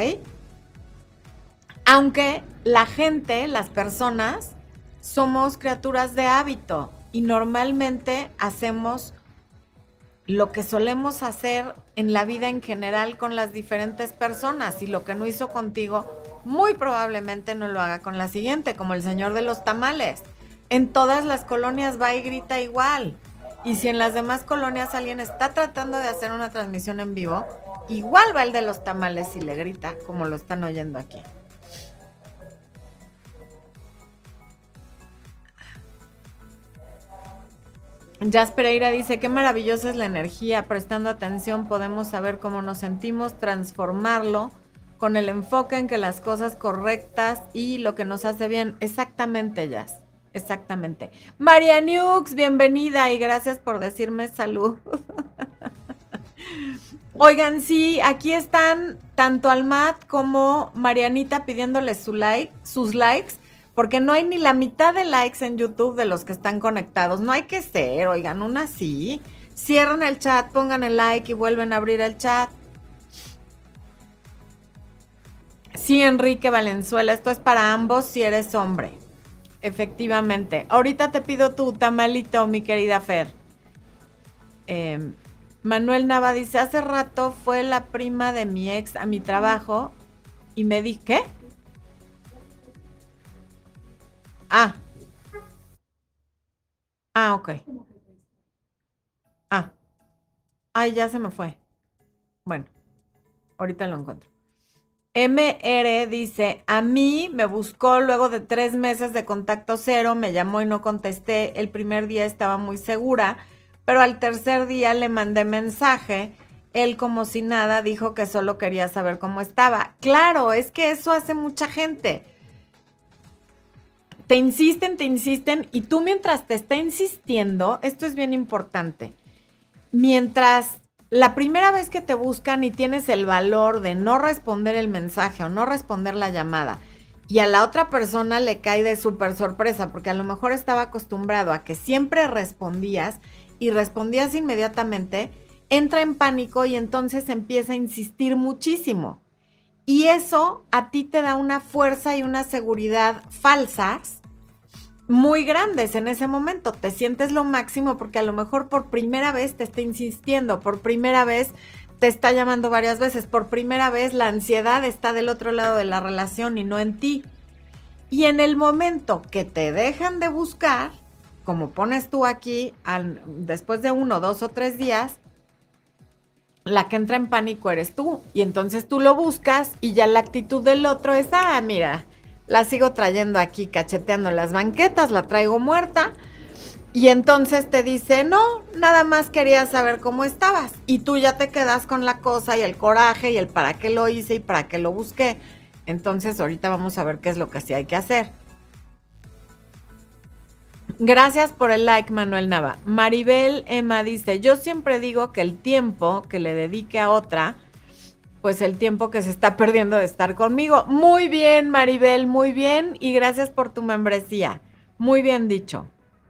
Aunque la gente, las personas, somos criaturas de hábito y normalmente hacemos lo que solemos hacer en la vida en general con las diferentes personas y lo que no hizo contigo, muy probablemente no lo haga con la siguiente, como el señor de los tamales. En todas las colonias va y grita igual. Y si en las demás colonias alguien está tratando de hacer una transmisión en vivo, igual va el de los tamales y le grita, como lo están oyendo aquí. Jazz Pereira dice, qué maravillosa es la energía, prestando atención podemos saber cómo nos sentimos, transformarlo con el enfoque en que las cosas correctas y lo que nos hace bien. Exactamente, Jazz, exactamente. María Nux, bienvenida y gracias por decirme salud. Oigan, sí, aquí están tanto Almat como Marianita pidiéndoles sus likes, porque no hay ni la mitad de likes en YouTube de los que están conectados. No hay que ser, oigan, una sí. Cierran el chat, pongan el like y vuelven a abrir el chat. Sí, Enrique Valenzuela, esto es para ambos si eres hombre. Efectivamente. Ahorita te pido tu tamalito, mi querida Fer. Manuel Nava dice, hace rato fue la prima de mi ex a mi trabajo y me di, ¿qué? Ah, ok. Ah, ay, ya se me fue. Bueno, ahorita lo encuentro. MR dice, a mí me buscó luego de 3 meses de contacto cero, me llamó y no contesté. El primer día estaba muy segura, pero al tercer día le mandé mensaje. Él como si nada dijo que solo quería saber cómo estaba. Claro, es que eso hace mucha gente. Te insisten y tú mientras te está insistiendo, esto es bien importante, mientras la primera vez que te buscan y tienes el valor de no responder el mensaje o no responder la llamada y a la otra persona le cae de súper sorpresa porque a lo mejor estaba acostumbrado a que siempre respondías y respondías inmediatamente, entra en pánico y entonces empieza a insistir muchísimo. Y eso a ti te da una fuerza y una seguridad falsas muy grandes en ese momento. Te sientes lo máximo porque a lo mejor por primera vez te está insistiendo, por primera vez te está llamando varias veces, por primera vez la ansiedad está del otro lado de la relación y no en ti. Y en el momento que te dejan de buscar, como pones tú aquí, después de 1, 2 o 3 días, la que entra en pánico eres tú. Y entonces tú lo buscas y ya la actitud del otro es, mira, la sigo trayendo aquí cacheteando las banquetas, la traigo muerta. Y entonces te dice, no, nada más quería saber cómo estabas. Y tú ya te quedas con la cosa y el coraje y el para qué lo hice y para qué lo busqué. Entonces ahorita vamos a ver qué es lo que sí hay que hacer. Gracias por el like, Manuel Nava. Maribel Emma dice, yo siempre digo que el tiempo que le dedique a otra, pues el tiempo que se está perdiendo de estar conmigo. Muy bien, Maribel, muy bien. Y gracias por tu membresía. Muy bien dicho.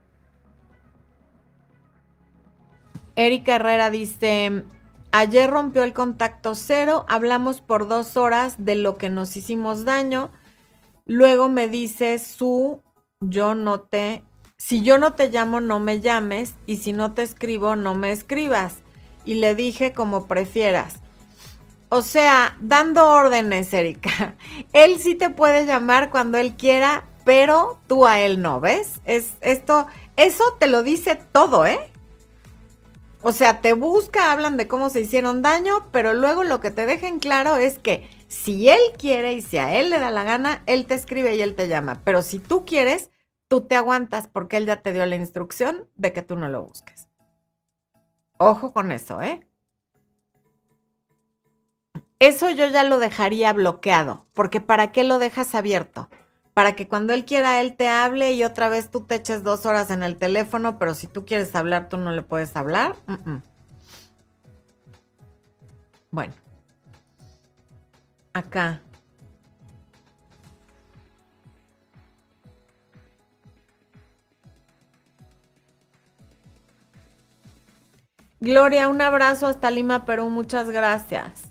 Erika Herrera dice, ayer rompió el contacto cero, hablamos por 2 horas de lo que nos hicimos daño. Luego me dice si yo no te llamo, no me llames, y si no te escribo, no me escribas. Y le dije como prefieras. O sea, dando órdenes, Erika. Él sí te puede llamar cuando él quiera, pero tú a él no, ¿ves? Eso te lo dice todo, ¿eh? O sea, te busca, hablan de cómo se hicieron daño, pero luego lo que te dejen claro es que si él quiere y si a él le da la gana, él te escribe y él te llama. Pero si tú quieres, tú te aguantas porque él ya te dio la instrucción de que tú no lo busques. Ojo con eso, ¿eh? Eso yo ya lo dejaría bloqueado, porque ¿para qué lo dejas abierto? Para que cuando él quiera, él te hable y otra vez tú te eches 2 horas en el teléfono, pero si tú quieres hablar, tú no le puedes hablar. Bueno, acá. Gloria, un abrazo hasta Lima, Perú, muchas gracias.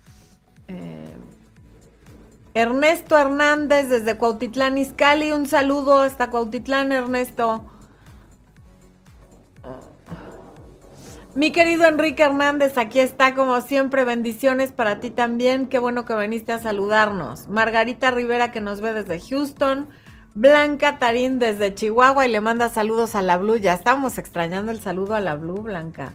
Ernesto Hernández desde Cuautitlán, Izcalli, un saludo hasta Cuautitlán, Ernesto. Mi querido Enrique Hernández, aquí está como siempre, bendiciones para ti también, qué bueno que viniste a saludarnos. Margarita Rivera que nos ve desde Houston, Blanca Tarín desde Chihuahua y le manda saludos a la Blue, ya estamos extrañando el saludo a la Blue, Blanca.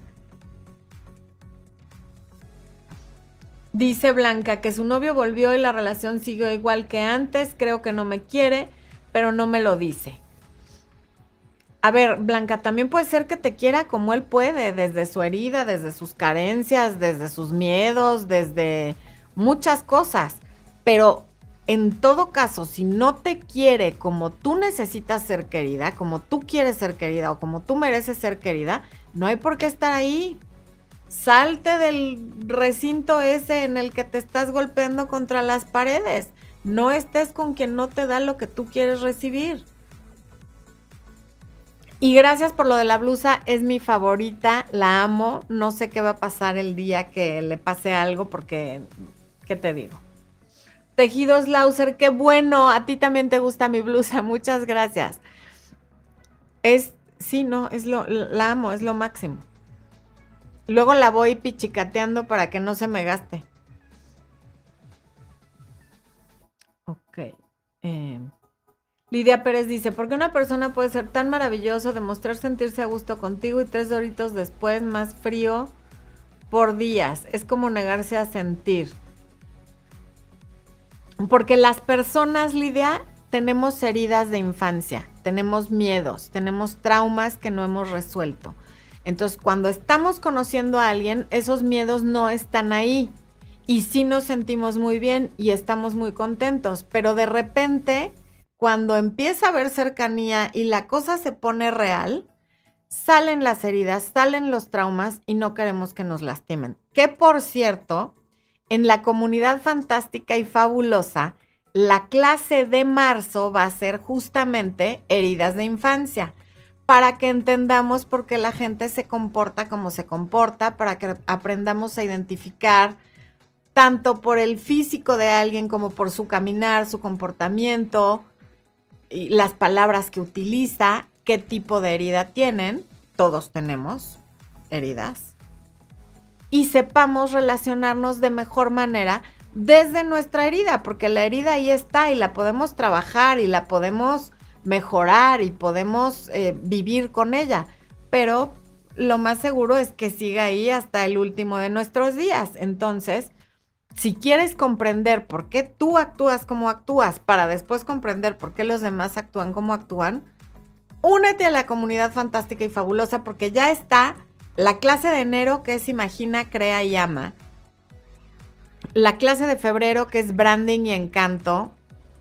Dice Blanca que su novio volvió y la relación siguió igual que antes, creo que no me quiere, pero no me lo dice. A ver, Blanca, también puede ser que te quiera como él puede, desde su herida, desde sus carencias, desde sus miedos, desde muchas cosas. Pero en todo caso, si no te quiere como tú necesitas ser querida, como tú quieres ser querida o como tú mereces ser querida, no hay por qué estar ahí. Salte del recinto ese en el que te estás golpeando contra las paredes. No estés con quien no te da lo que tú quieres recibir. Y gracias por lo de la blusa, es mi favorita, la amo. No sé qué va a pasar el día que le pase algo porque, ¿qué te digo? Tejidos Lauser, qué bueno, a ti también te gusta mi blusa, muchas gracias. Sí, no, la amo, es lo máximo. Luego la voy pichicateando para que no se me gaste. Ok. eh, Lidia Pérez dice, ¿por qué una persona puede ser tan maravilloso, demostrar sentirse a gusto contigo y 3 horitos después más frío por días? Es como negarse a sentir. Porque las personas, Lidia, tenemos heridas de infancia, tenemos miedos, tenemos traumas que no hemos resuelto. Entonces, cuando estamos conociendo a alguien, esos miedos no están ahí. Y sí nos sentimos muy bien y estamos muy contentos. Pero de repente, cuando empieza a haber cercanía y la cosa se pone real, salen las heridas, salen los traumas y no queremos que nos lastimen. Que por cierto, en la comunidad fantástica y fabulosa, la clase de marzo va a ser justamente heridas de infancia, para que entendamos por qué la gente se comporta como se comporta, para que aprendamos a identificar tanto por el físico de alguien como por su caminar, su comportamiento, y las palabras que utiliza, qué tipo de herida tienen. Todos tenemos heridas y sepamos relacionarnos de mejor manera desde nuestra herida, porque la herida ahí está y la podemos trabajar y la podemos mejorar y podemos vivir con ella, pero lo más seguro es que siga ahí hasta el último de nuestros días. Entonces, si quieres comprender por qué tú actúas como actúas para después comprender por qué los demás actúan como actúan, únete a la comunidad fantástica y fabulosa porque ya está la clase de enero que es Imagina, Crea y Ama. La clase de febrero que es Branding y Encanto.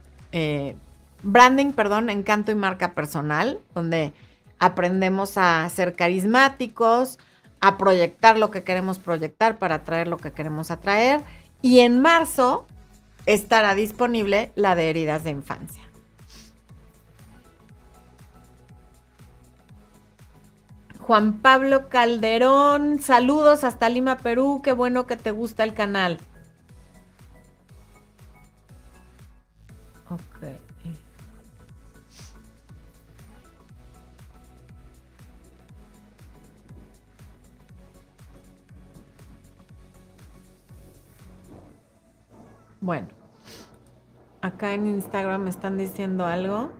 Encanto y marca personal, donde aprendemos a ser carismáticos, a proyectar lo que queremos proyectar para atraer lo que queremos atraer. Y en marzo estará disponible la de heridas de infancia. Juan Pablo Calderón, saludos hasta Lima, Perú. Qué bueno que te gusta el canal. Ok. Bueno, acá en Instagram me están diciendo algo.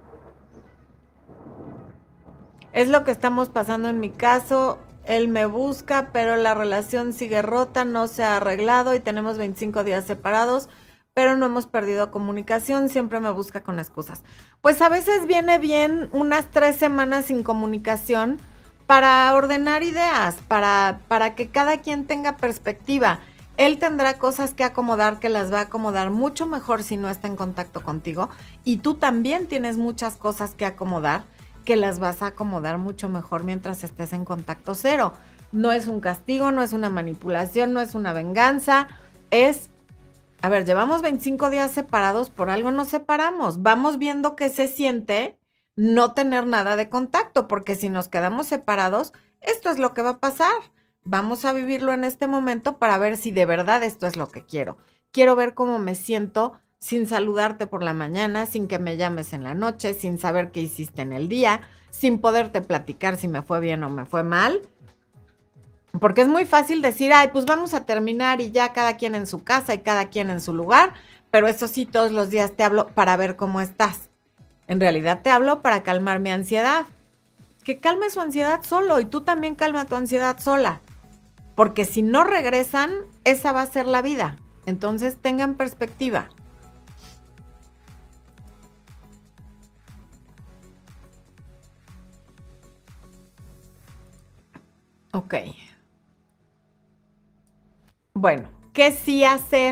Es lo que estamos pasando en mi caso. Él me busca, pero la relación sigue rota, no se ha arreglado y tenemos 25 días separados, pero no hemos perdido comunicación, siempre me busca con excusas. Pues a veces viene bien unas 3 semanas sin comunicación para ordenar ideas, para que cada quien tenga perspectiva. Él tendrá cosas que acomodar que las va a acomodar mucho mejor si no está en contacto contigo y tú también tienes muchas cosas que acomodar que las vas a acomodar mucho mejor mientras estés en contacto cero. No es un castigo, no es una manipulación, no es una venganza, a ver, llevamos 25 días separados, por algo nos separamos. Vamos viendo qué se siente no tener nada de contacto, porque si nos quedamos separados, esto es lo que va a pasar. Vamos a vivirlo en este momento para ver si de verdad esto es lo que quiero. Quiero ver cómo me siento sin saludarte por la mañana, sin que me llames en la noche, sin saber qué hiciste en el día, sin poderte platicar si me fue bien o me fue mal. Porque es muy fácil decir, ay, pues vamos a terminar y ya cada quien en su casa y cada quien en su lugar, pero eso sí, todos los días te hablo para ver cómo estás. En realidad te hablo para calmar mi ansiedad. Que calme su ansiedad solo y tú también calma tu ansiedad sola. Porque si no regresan, esa va a ser la vida. Entonces tengan perspectiva. Ok. Bueno, ¿qué sí hacer?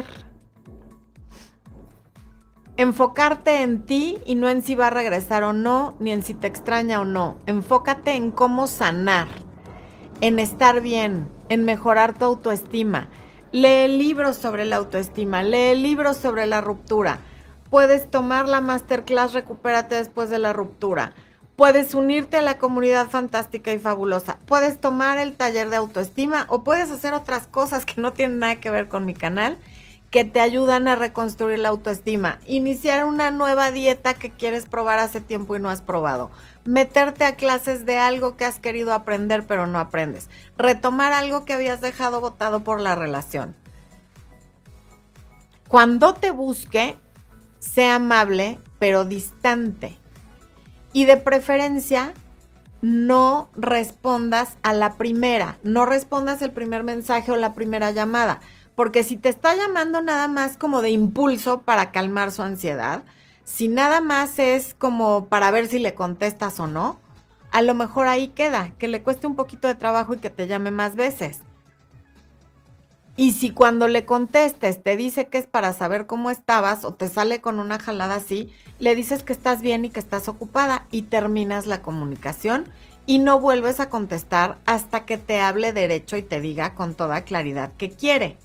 Enfocarte en ti y no en si va a regresar o no, ni en si te extraña o no. Enfócate en cómo sanar, en estar bien, en mejorar tu autoestima. Lee libros sobre la autoestima, lee libros sobre la ruptura. Puedes tomar la masterclass Recupérate después de la ruptura. Puedes unirte a la comunidad fantástica y fabulosa. Puedes tomar el taller de autoestima o puedes hacer otras cosas que no tienen nada que ver con mi canal que te ayudan a reconstruir la autoestima. Iniciar una nueva dieta que quieres probar hace tiempo y no has probado. Meterte a clases de algo que has querido aprender pero no aprendes. Retomar algo que habías dejado botado por la relación. Cuando te busque, sea amable pero distante. Y de preferencia, no respondas a la primera, no respondas el primer mensaje o la primera llamada, porque si te está llamando nada más como de impulso para calmar su ansiedad, si nada más es como para ver si le contestas o no, a lo mejor ahí queda, que le cueste un poquito de trabajo y que te llame más veces. Y si cuando le contestes te dice que es para saber cómo estabas o te sale con una jalada así, le dices que estás bien y que estás ocupada y terminas la comunicación y no vuelves a contestar hasta que te hable derecho y te diga con toda claridad que quiere.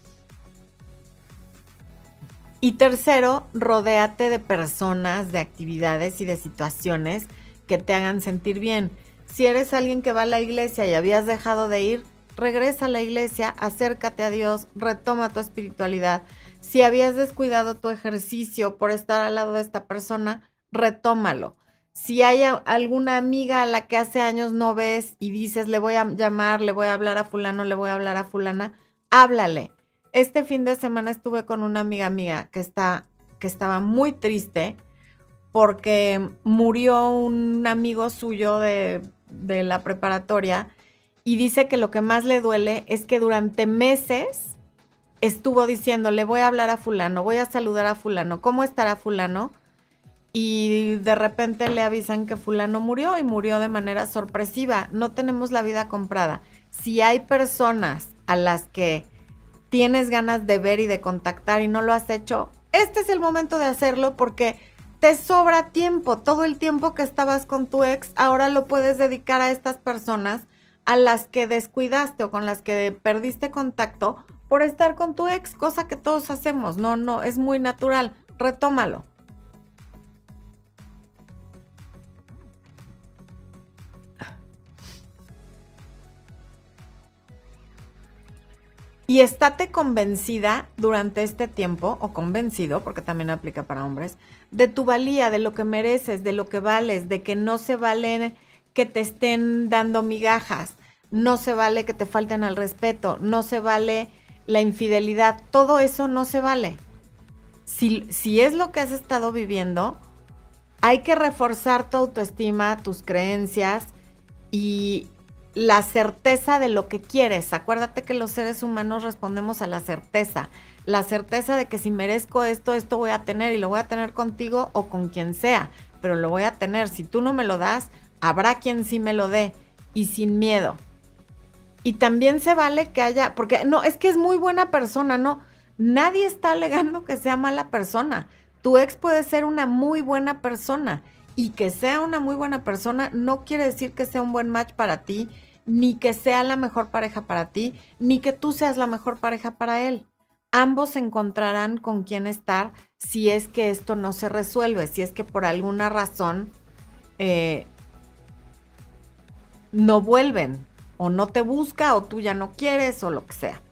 Y tercero, rodéate de personas, de actividades y de situaciones que te hagan sentir bien. Si eres alguien que va a la iglesia y habías dejado de ir, regresa a la iglesia, acércate a Dios, retoma tu espiritualidad. Si habías descuidado tu ejercicio por estar al lado de esta persona, retómalo. Si hay alguna amiga a la que hace años no ves y dices, le voy a llamar, le voy a hablar a fulano, le voy a hablar a fulana, háblale. Este fin de semana estuve con una amiga mía que estaba muy triste porque murió un amigo suyo de la preparatoria y dice que lo que más le duele es que durante meses estuvo diciendo, le voy a hablar a fulano, voy a saludar a fulano, ¿cómo estará fulano? Y de repente le avisan que fulano murió y murió de manera sorpresiva. No tenemos la vida comprada. Si hay personas a las que tienes ganas de ver y de contactar y no lo has hecho, este es el momento de hacerlo porque te sobra tiempo. Todo el tiempo que estabas con tu ex, ahora lo puedes dedicar a estas personas a las que descuidaste o con las que perdiste contacto por estar con tu ex, cosa que todos hacemos. No, es muy natural. Retómalo. Y estate convencida durante este tiempo, o convencido, porque también aplica para hombres, de tu valía, de lo que mereces, de lo que vales, de que no se vale que te estén dando migajas, no se vale que te falten al respeto, no se vale la infidelidad, todo eso no se vale. Si es lo que has estado viviendo, hay que reforzar tu autoestima, tus creencias y la certeza de lo que quieres. Acuérdate que los seres humanos respondemos a la certeza de que si merezco esto, esto voy a tener y lo voy a tener contigo o con quien sea, pero lo voy a tener. Si tú no me lo das, habrá quien sí me lo dé y sin miedo. Y también se vale que haya, porque no, es que es muy buena persona, no, nadie está alegando que sea mala persona. Tu ex puede ser una muy buena persona y que sea una muy buena persona no quiere decir que sea un buen match para ti, ni que sea la mejor pareja para ti, ni que tú seas la mejor pareja para él. Ambos encontrarán con quién estar si es que esto no se resuelve, si es que por alguna razón eh, no vuelven o no te busca o tú ya no quieres o lo que sea.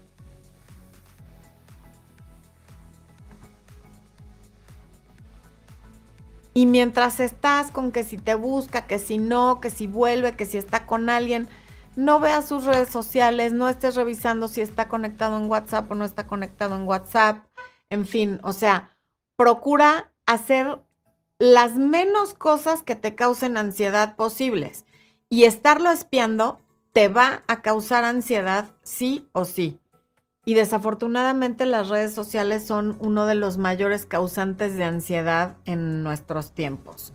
Y mientras estás con que si te busca, que si no, que si vuelve, que si está con alguien, no veas sus redes sociales, no estés revisando si está conectado en WhatsApp o no está conectado en WhatsApp. En fin, o sea, procura hacer las menos cosas que te causen ansiedad posibles. Y estarlo espiando te va a causar ansiedad sí o sí. Y desafortunadamente las redes sociales son uno de los mayores causantes de ansiedad en nuestros tiempos.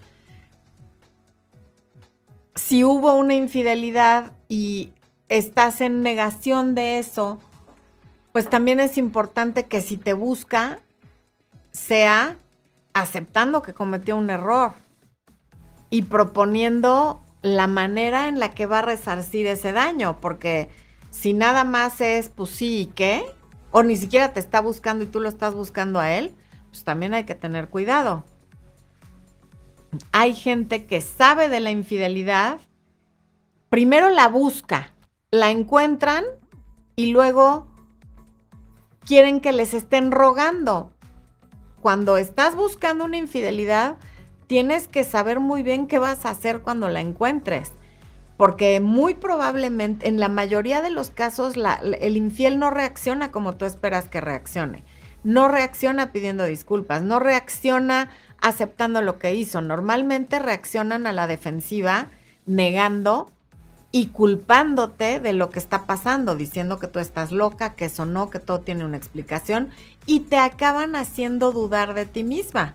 Si hubo una infidelidad y estás en negación de eso, pues también es importante que si te busca, sea aceptando que cometió un error y proponiendo la manera en la que va a resarcir ese daño, porque si nada más es, pues sí, ¿y qué? O ni siquiera te está buscando y tú lo estás buscando a él, pues también hay que tener cuidado. hay gente que sabe de la infidelidad, primero la busca, la encuentran y luego quieren que les estén rogando. Cuando estás buscando una infidelidad, tienes que saber muy bien qué vas a hacer cuando la encuentres. Porque muy probablemente, en la mayoría de los casos, el infiel no reacciona como tú esperas que reaccione. No reacciona pidiendo disculpas, no reacciona aceptando lo que hizo. Normalmente reaccionan a la defensiva, negando y culpándote de lo que está pasando, diciendo que tú estás loca, que eso no, que todo tiene una explicación, y te acaban haciendo dudar de ti misma.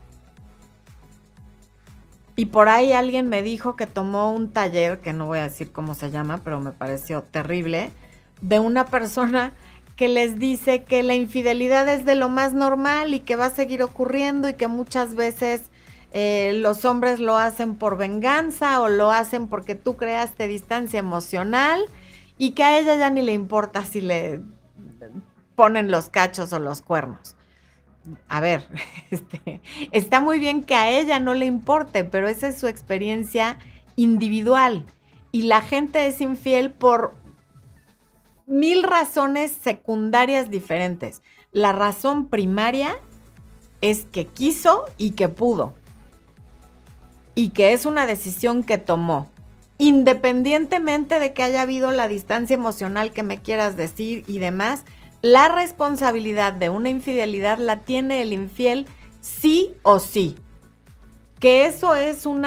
Y por ahí alguien me dijo que tomó un taller, que no voy a decir cómo se llama, pero me pareció terrible, de una persona que les dice que la infidelidad es de lo más normal y que va a seguir ocurriendo y que muchas veces los hombres lo hacen por venganza o lo hacen porque tú creaste distancia emocional y que a ella ya ni le importa si le ponen los cachos o los cuernos. A ver, está muy bien que a ella no le importe, pero esa es su experiencia individual. Y la gente es infiel por 1000 razones secundarias diferentes. La razón primaria es que quiso y que pudo. Y que es una decisión que tomó. Independientemente de que haya habido la distancia emocional que me quieras decir y demás, la responsabilidad de una infidelidad la tiene el infiel sí o sí. Que eso es un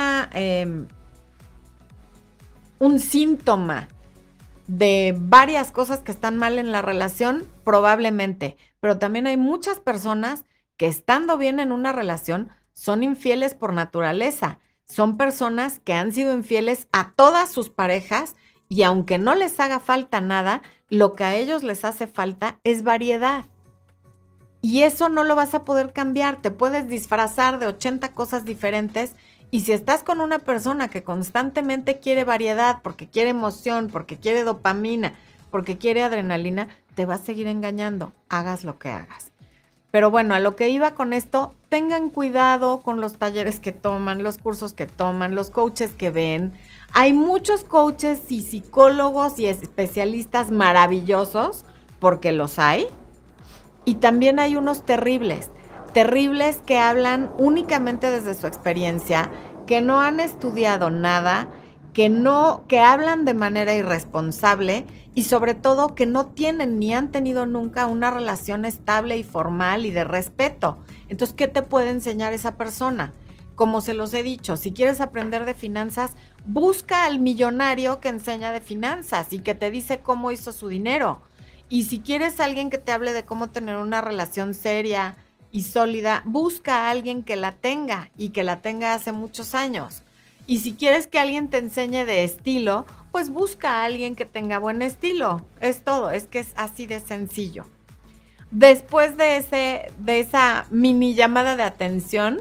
síntoma de varias cosas que están mal en la relación, probablemente. Pero también hay muchas personas que estando bien en una relación son infieles por naturaleza. Son personas que han sido infieles a todas sus parejas y aunque no les haga falta nada, lo que a ellos les hace falta es variedad. Y eso no lo vas a poder cambiar. Te puedes disfrazar de 80 cosas diferentes y si estás con una persona que constantemente quiere variedad, porque quiere emoción, porque quiere dopamina, porque quiere adrenalina, te va a seguir engañando, hagas lo que hagas. Pero bueno, a lo que iba con esto, tengan cuidado con los talleres que toman, los cursos que toman, los coaches que ven. Hay muchos coaches y psicólogos y especialistas maravillosos, porque los hay, y también hay unos terribles, terribles que hablan únicamente desde su experiencia, que no han estudiado nada, que hablan de manera irresponsable y sobre todo que no tienen ni han tenido nunca una relación estable y formal y de respeto. Entonces, ¿qué te puede enseñar esa persona? Como se los he dicho, si quieres aprender de finanzas, busca al millonario que enseña de finanzas y que te dice cómo hizo su dinero. Y si quieres a alguien que te hable de cómo tener una relación seria y sólida, busca a alguien que la tenga y que la tenga hace muchos años. Y si quieres que alguien te enseñe de estilo, pues busca a alguien que tenga buen estilo. Es todo, es que es así de sencillo. Después de esa mini llamada de atención,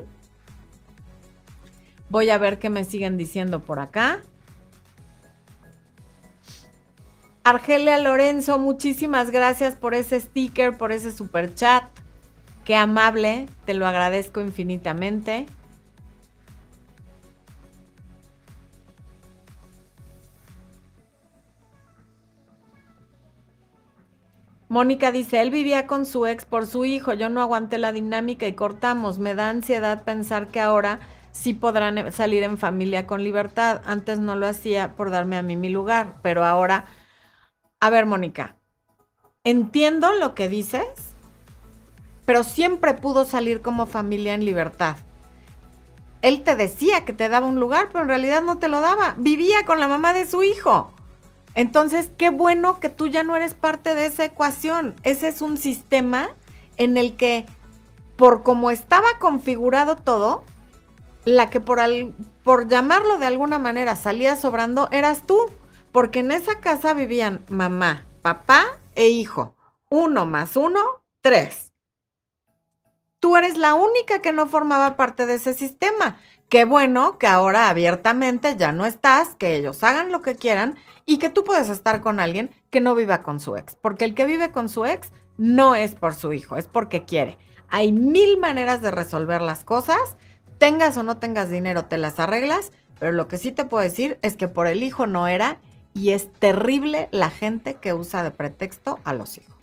voy a ver qué me siguen diciendo por acá. Argelia Lorenzo, muchísimas gracias por ese sticker, por ese super chat. Qué amable, te lo agradezco infinitamente. Mónica dice, él vivía con su ex por su hijo, yo no aguanté la dinámica y cortamos. Me da ansiedad pensar que ahora sí podrán salir en familia con libertad. Antes no lo hacía por darme a mí mi lugar, pero ahora... A ver, Mónica, entiendo lo que dices, pero siempre pudo salir como familia en libertad. Él te decía que te daba un lugar, pero en realidad no te lo daba. Vivía con la mamá de su hijo. Entonces, qué bueno que tú ya no eres parte de esa ecuación. Ese es un sistema en el que, por como estaba configurado todo, la que por llamarlo de alguna manera salía sobrando eras tú. Porque en esa casa vivían mamá, papá e hijo. 1 más 1, 3. Tú eres la única que no formaba parte de ese sistema. Qué bueno que ahora abiertamente ya no estás, que ellos hagan lo que quieran y que tú puedes estar con alguien que no viva con su ex. Porque el que vive con su ex no es por su hijo, es porque quiere. Hay 1000 maneras de resolver las cosas. tengas o no tengas dinero, te las arreglas, pero lo que sí te puedo decir es que por el hijo no era, y es terrible la gente que usa de pretexto a los hijos.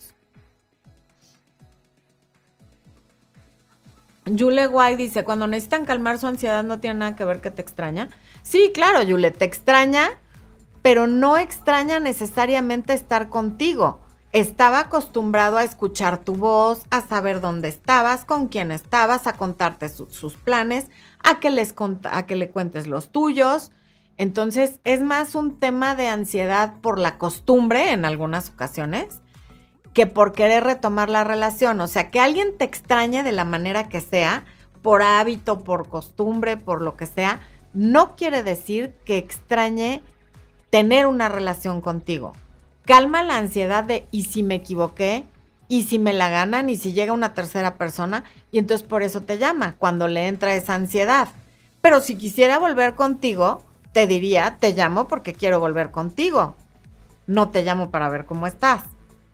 Yule Guay dice, cuando necesitan calmar su ansiedad no tiene nada que ver que te extraña. Sí, claro, Yule, te extraña, pero no extraña necesariamente estar contigo. Estaba acostumbrado a escuchar tu voz, a saber dónde estabas, con quién estabas, a contarte sus planes, a que le cuentes los tuyos. Entonces, es más un tema de ansiedad por la costumbre en algunas ocasiones que por querer retomar la relación. O sea, que alguien te extrañe de la manera que sea, por hábito, por costumbre, por lo que sea, no quiere decir que extrañe tener una relación contigo. Calma la ansiedad de ¿y si me equivoqué? ¿Y si me la ganan? ¿Y si llega una tercera persona? Y entonces por eso te llama, cuando le entra esa ansiedad. Pero si quisiera volver contigo, te diría, te llamo porque quiero volver contigo. No te llamo para ver cómo estás.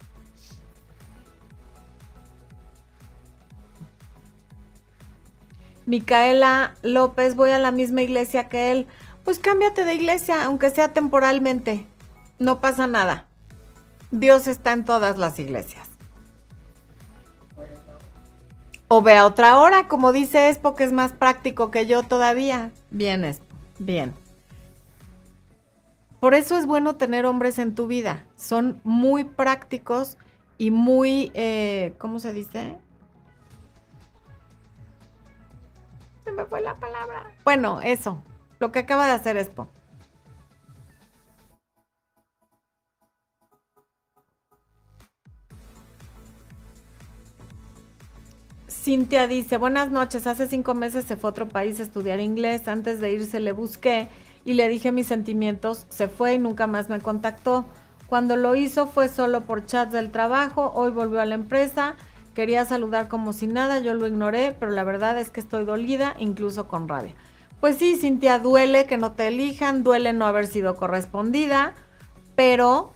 Micaela López, voy a la misma iglesia que él. Pues cámbiate de iglesia, aunque sea temporalmente. No pasa nada. Dios está en todas las iglesias. O ve a otra hora, como dice Expo, que es más práctico que yo todavía. Bien, Expo, bien. Por eso es bueno tener hombres en tu vida. Son muy prácticos y muy, ¿cómo se dice? Se me fue la palabra. Bueno, eso, lo que acaba de hacer Expo. Cintia dice, buenas noches, hace 5 meses se fue a otro país a estudiar inglés, antes de irse le busqué y le dije mis sentimientos, se fue y nunca más me contactó. Cuando lo hizo fue solo por chats del trabajo, hoy volvió a la empresa, quería saludar como si nada, yo lo ignoré, pero la verdad es que estoy dolida, incluso con rabia. Pues sí, Cintia, duele que no te elijan, duele no haber sido correspondida, pero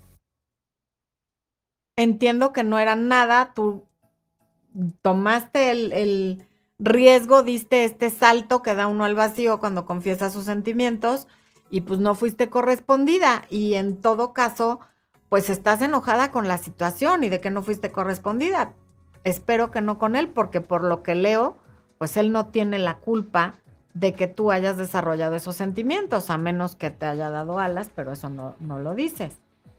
entiendo que no era nada, tú tomaste el riesgo, diste este salto que da uno al vacío cuando confiesa sus sentimientos y pues no fuiste correspondida y en todo caso, pues estás enojada con la situación y de que no fuiste correspondida. Espero que no con él porque por lo que leo, pues él no tiene la culpa de que tú hayas desarrollado esos sentimientos, a menos que te haya dado alas, pero eso no lo dices.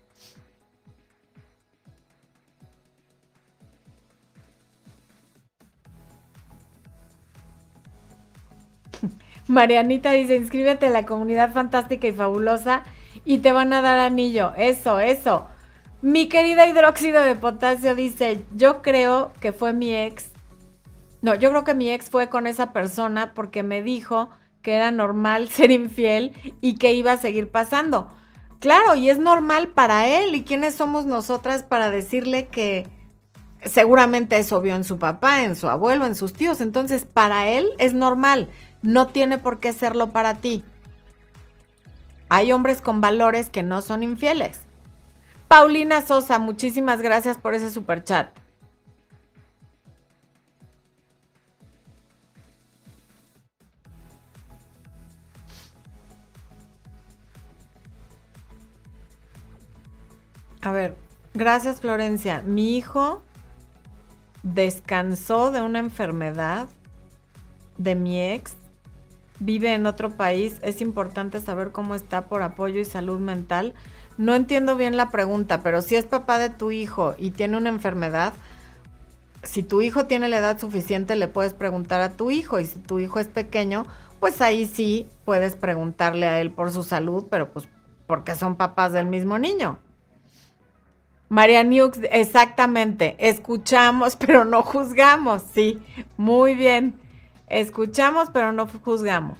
Marianita dice, inscríbete a la comunidad fantástica y fabulosa y te van a dar anillo. Eso, eso. Mi querida hidróxido de potasio dice, yo creo que fue mi ex. No, yo creo que mi ex fue con esa persona porque me dijo que era normal ser infiel y que iba a seguir pasando. Claro, y es normal para él. ¿Y quiénes somos nosotras para decirle que seguramente eso vio en su papá, en su abuelo, en sus tíos? Entonces, para él es normal. No tiene por qué serlo para ti. Hay hombres con valores que no son infieles. Paulina Sosa, muchísimas gracias por ese super chat. A ver, gracias Florencia. Mi hijo descansó de una enfermedad de mi ex, vive en otro país, es importante saber cómo está por apoyo y salud mental. No entiendo bien la pregunta, pero si es papá de tu hijo y tiene una enfermedad, si tu hijo tiene la edad suficiente, le puedes preguntar a tu hijo, y si tu hijo es pequeño, pues ahí sí puedes preguntarle a él por su salud, pero pues porque son papás del mismo niño. María Nux, exactamente, escuchamos, pero no juzgamos, sí, muy bien. Escuchamos, pero no juzgamos.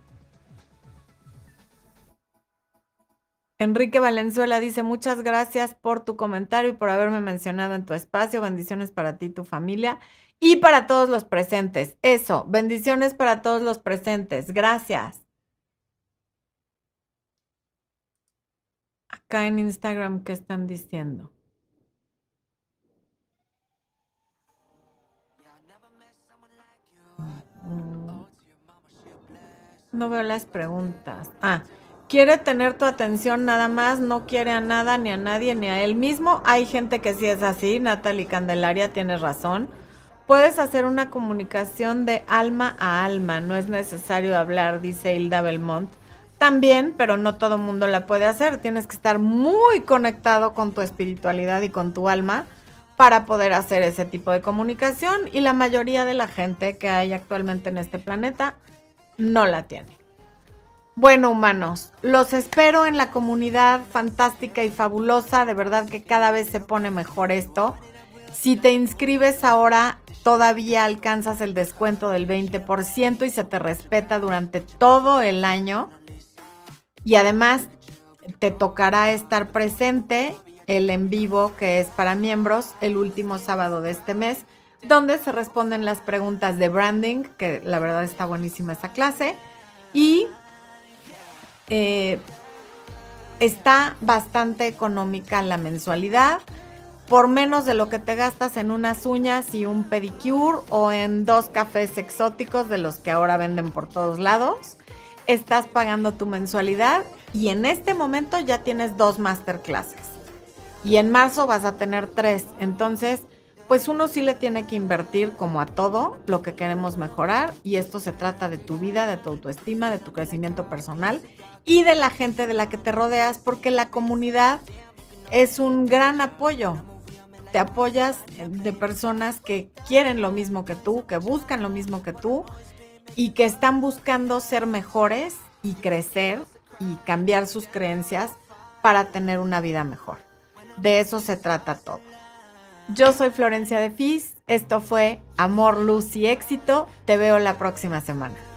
Enrique Valenzuela dice, muchas gracias por tu comentario y por haberme mencionado en tu espacio. Bendiciones para ti, tu familia y para todos los presentes. Eso, bendiciones para todos los presentes. Gracias. Acá en Instagram, ¿qué están diciendo? No veo las preguntas. Quiere tener tu atención nada más, no quiere a nada, ni a nadie, ni a él mismo. Hay gente que sí es así, Natalie Candelaria, tienes razón. Puedes hacer una comunicación de alma a alma, no es necesario hablar, dice Hilda Belmont. También, pero no todo mundo la puede hacer. Tienes que estar muy conectado con tu espiritualidad y con tu alma para poder hacer ese tipo de comunicación. Y la mayoría de la gente que hay actualmente en este planeta no la tiene. Bueno, humanos, los espero en la comunidad fantástica y fabulosa. De verdad que cada vez se pone mejor esto. Si te inscribes ahora, todavía alcanzas el descuento del 20% y se te respeta durante todo el año. Y además te tocará estar presente el en vivo que es para miembros el último sábado de este mes, donde se responden las preguntas de branding, que la verdad está buenísima esa clase. Y está bastante económica la mensualidad, por menos de lo que te gastas en unas uñas y un pedicure o en 2 cafés exóticos de los que ahora venden por todos lados. Estás pagando tu mensualidad y en este momento ya tienes 2 masterclasses. Y en marzo vas a tener 3. Entonces, pues uno sí le tiene que invertir como a todo lo que queremos mejorar. Y esto se trata de tu vida, de tu autoestima, de tu crecimiento personal y de la gente de la que te rodeas, porque la comunidad es un gran apoyo. Te apoyas de personas que quieren lo mismo que tú, que buscan lo mismo que tú y que están buscando ser mejores y crecer y cambiar sus creencias para tener una vida mejor. De eso se trata todo. Yo soy Florencia de Fis, esto fue Amor, Luz y Éxito. Te veo la próxima semana.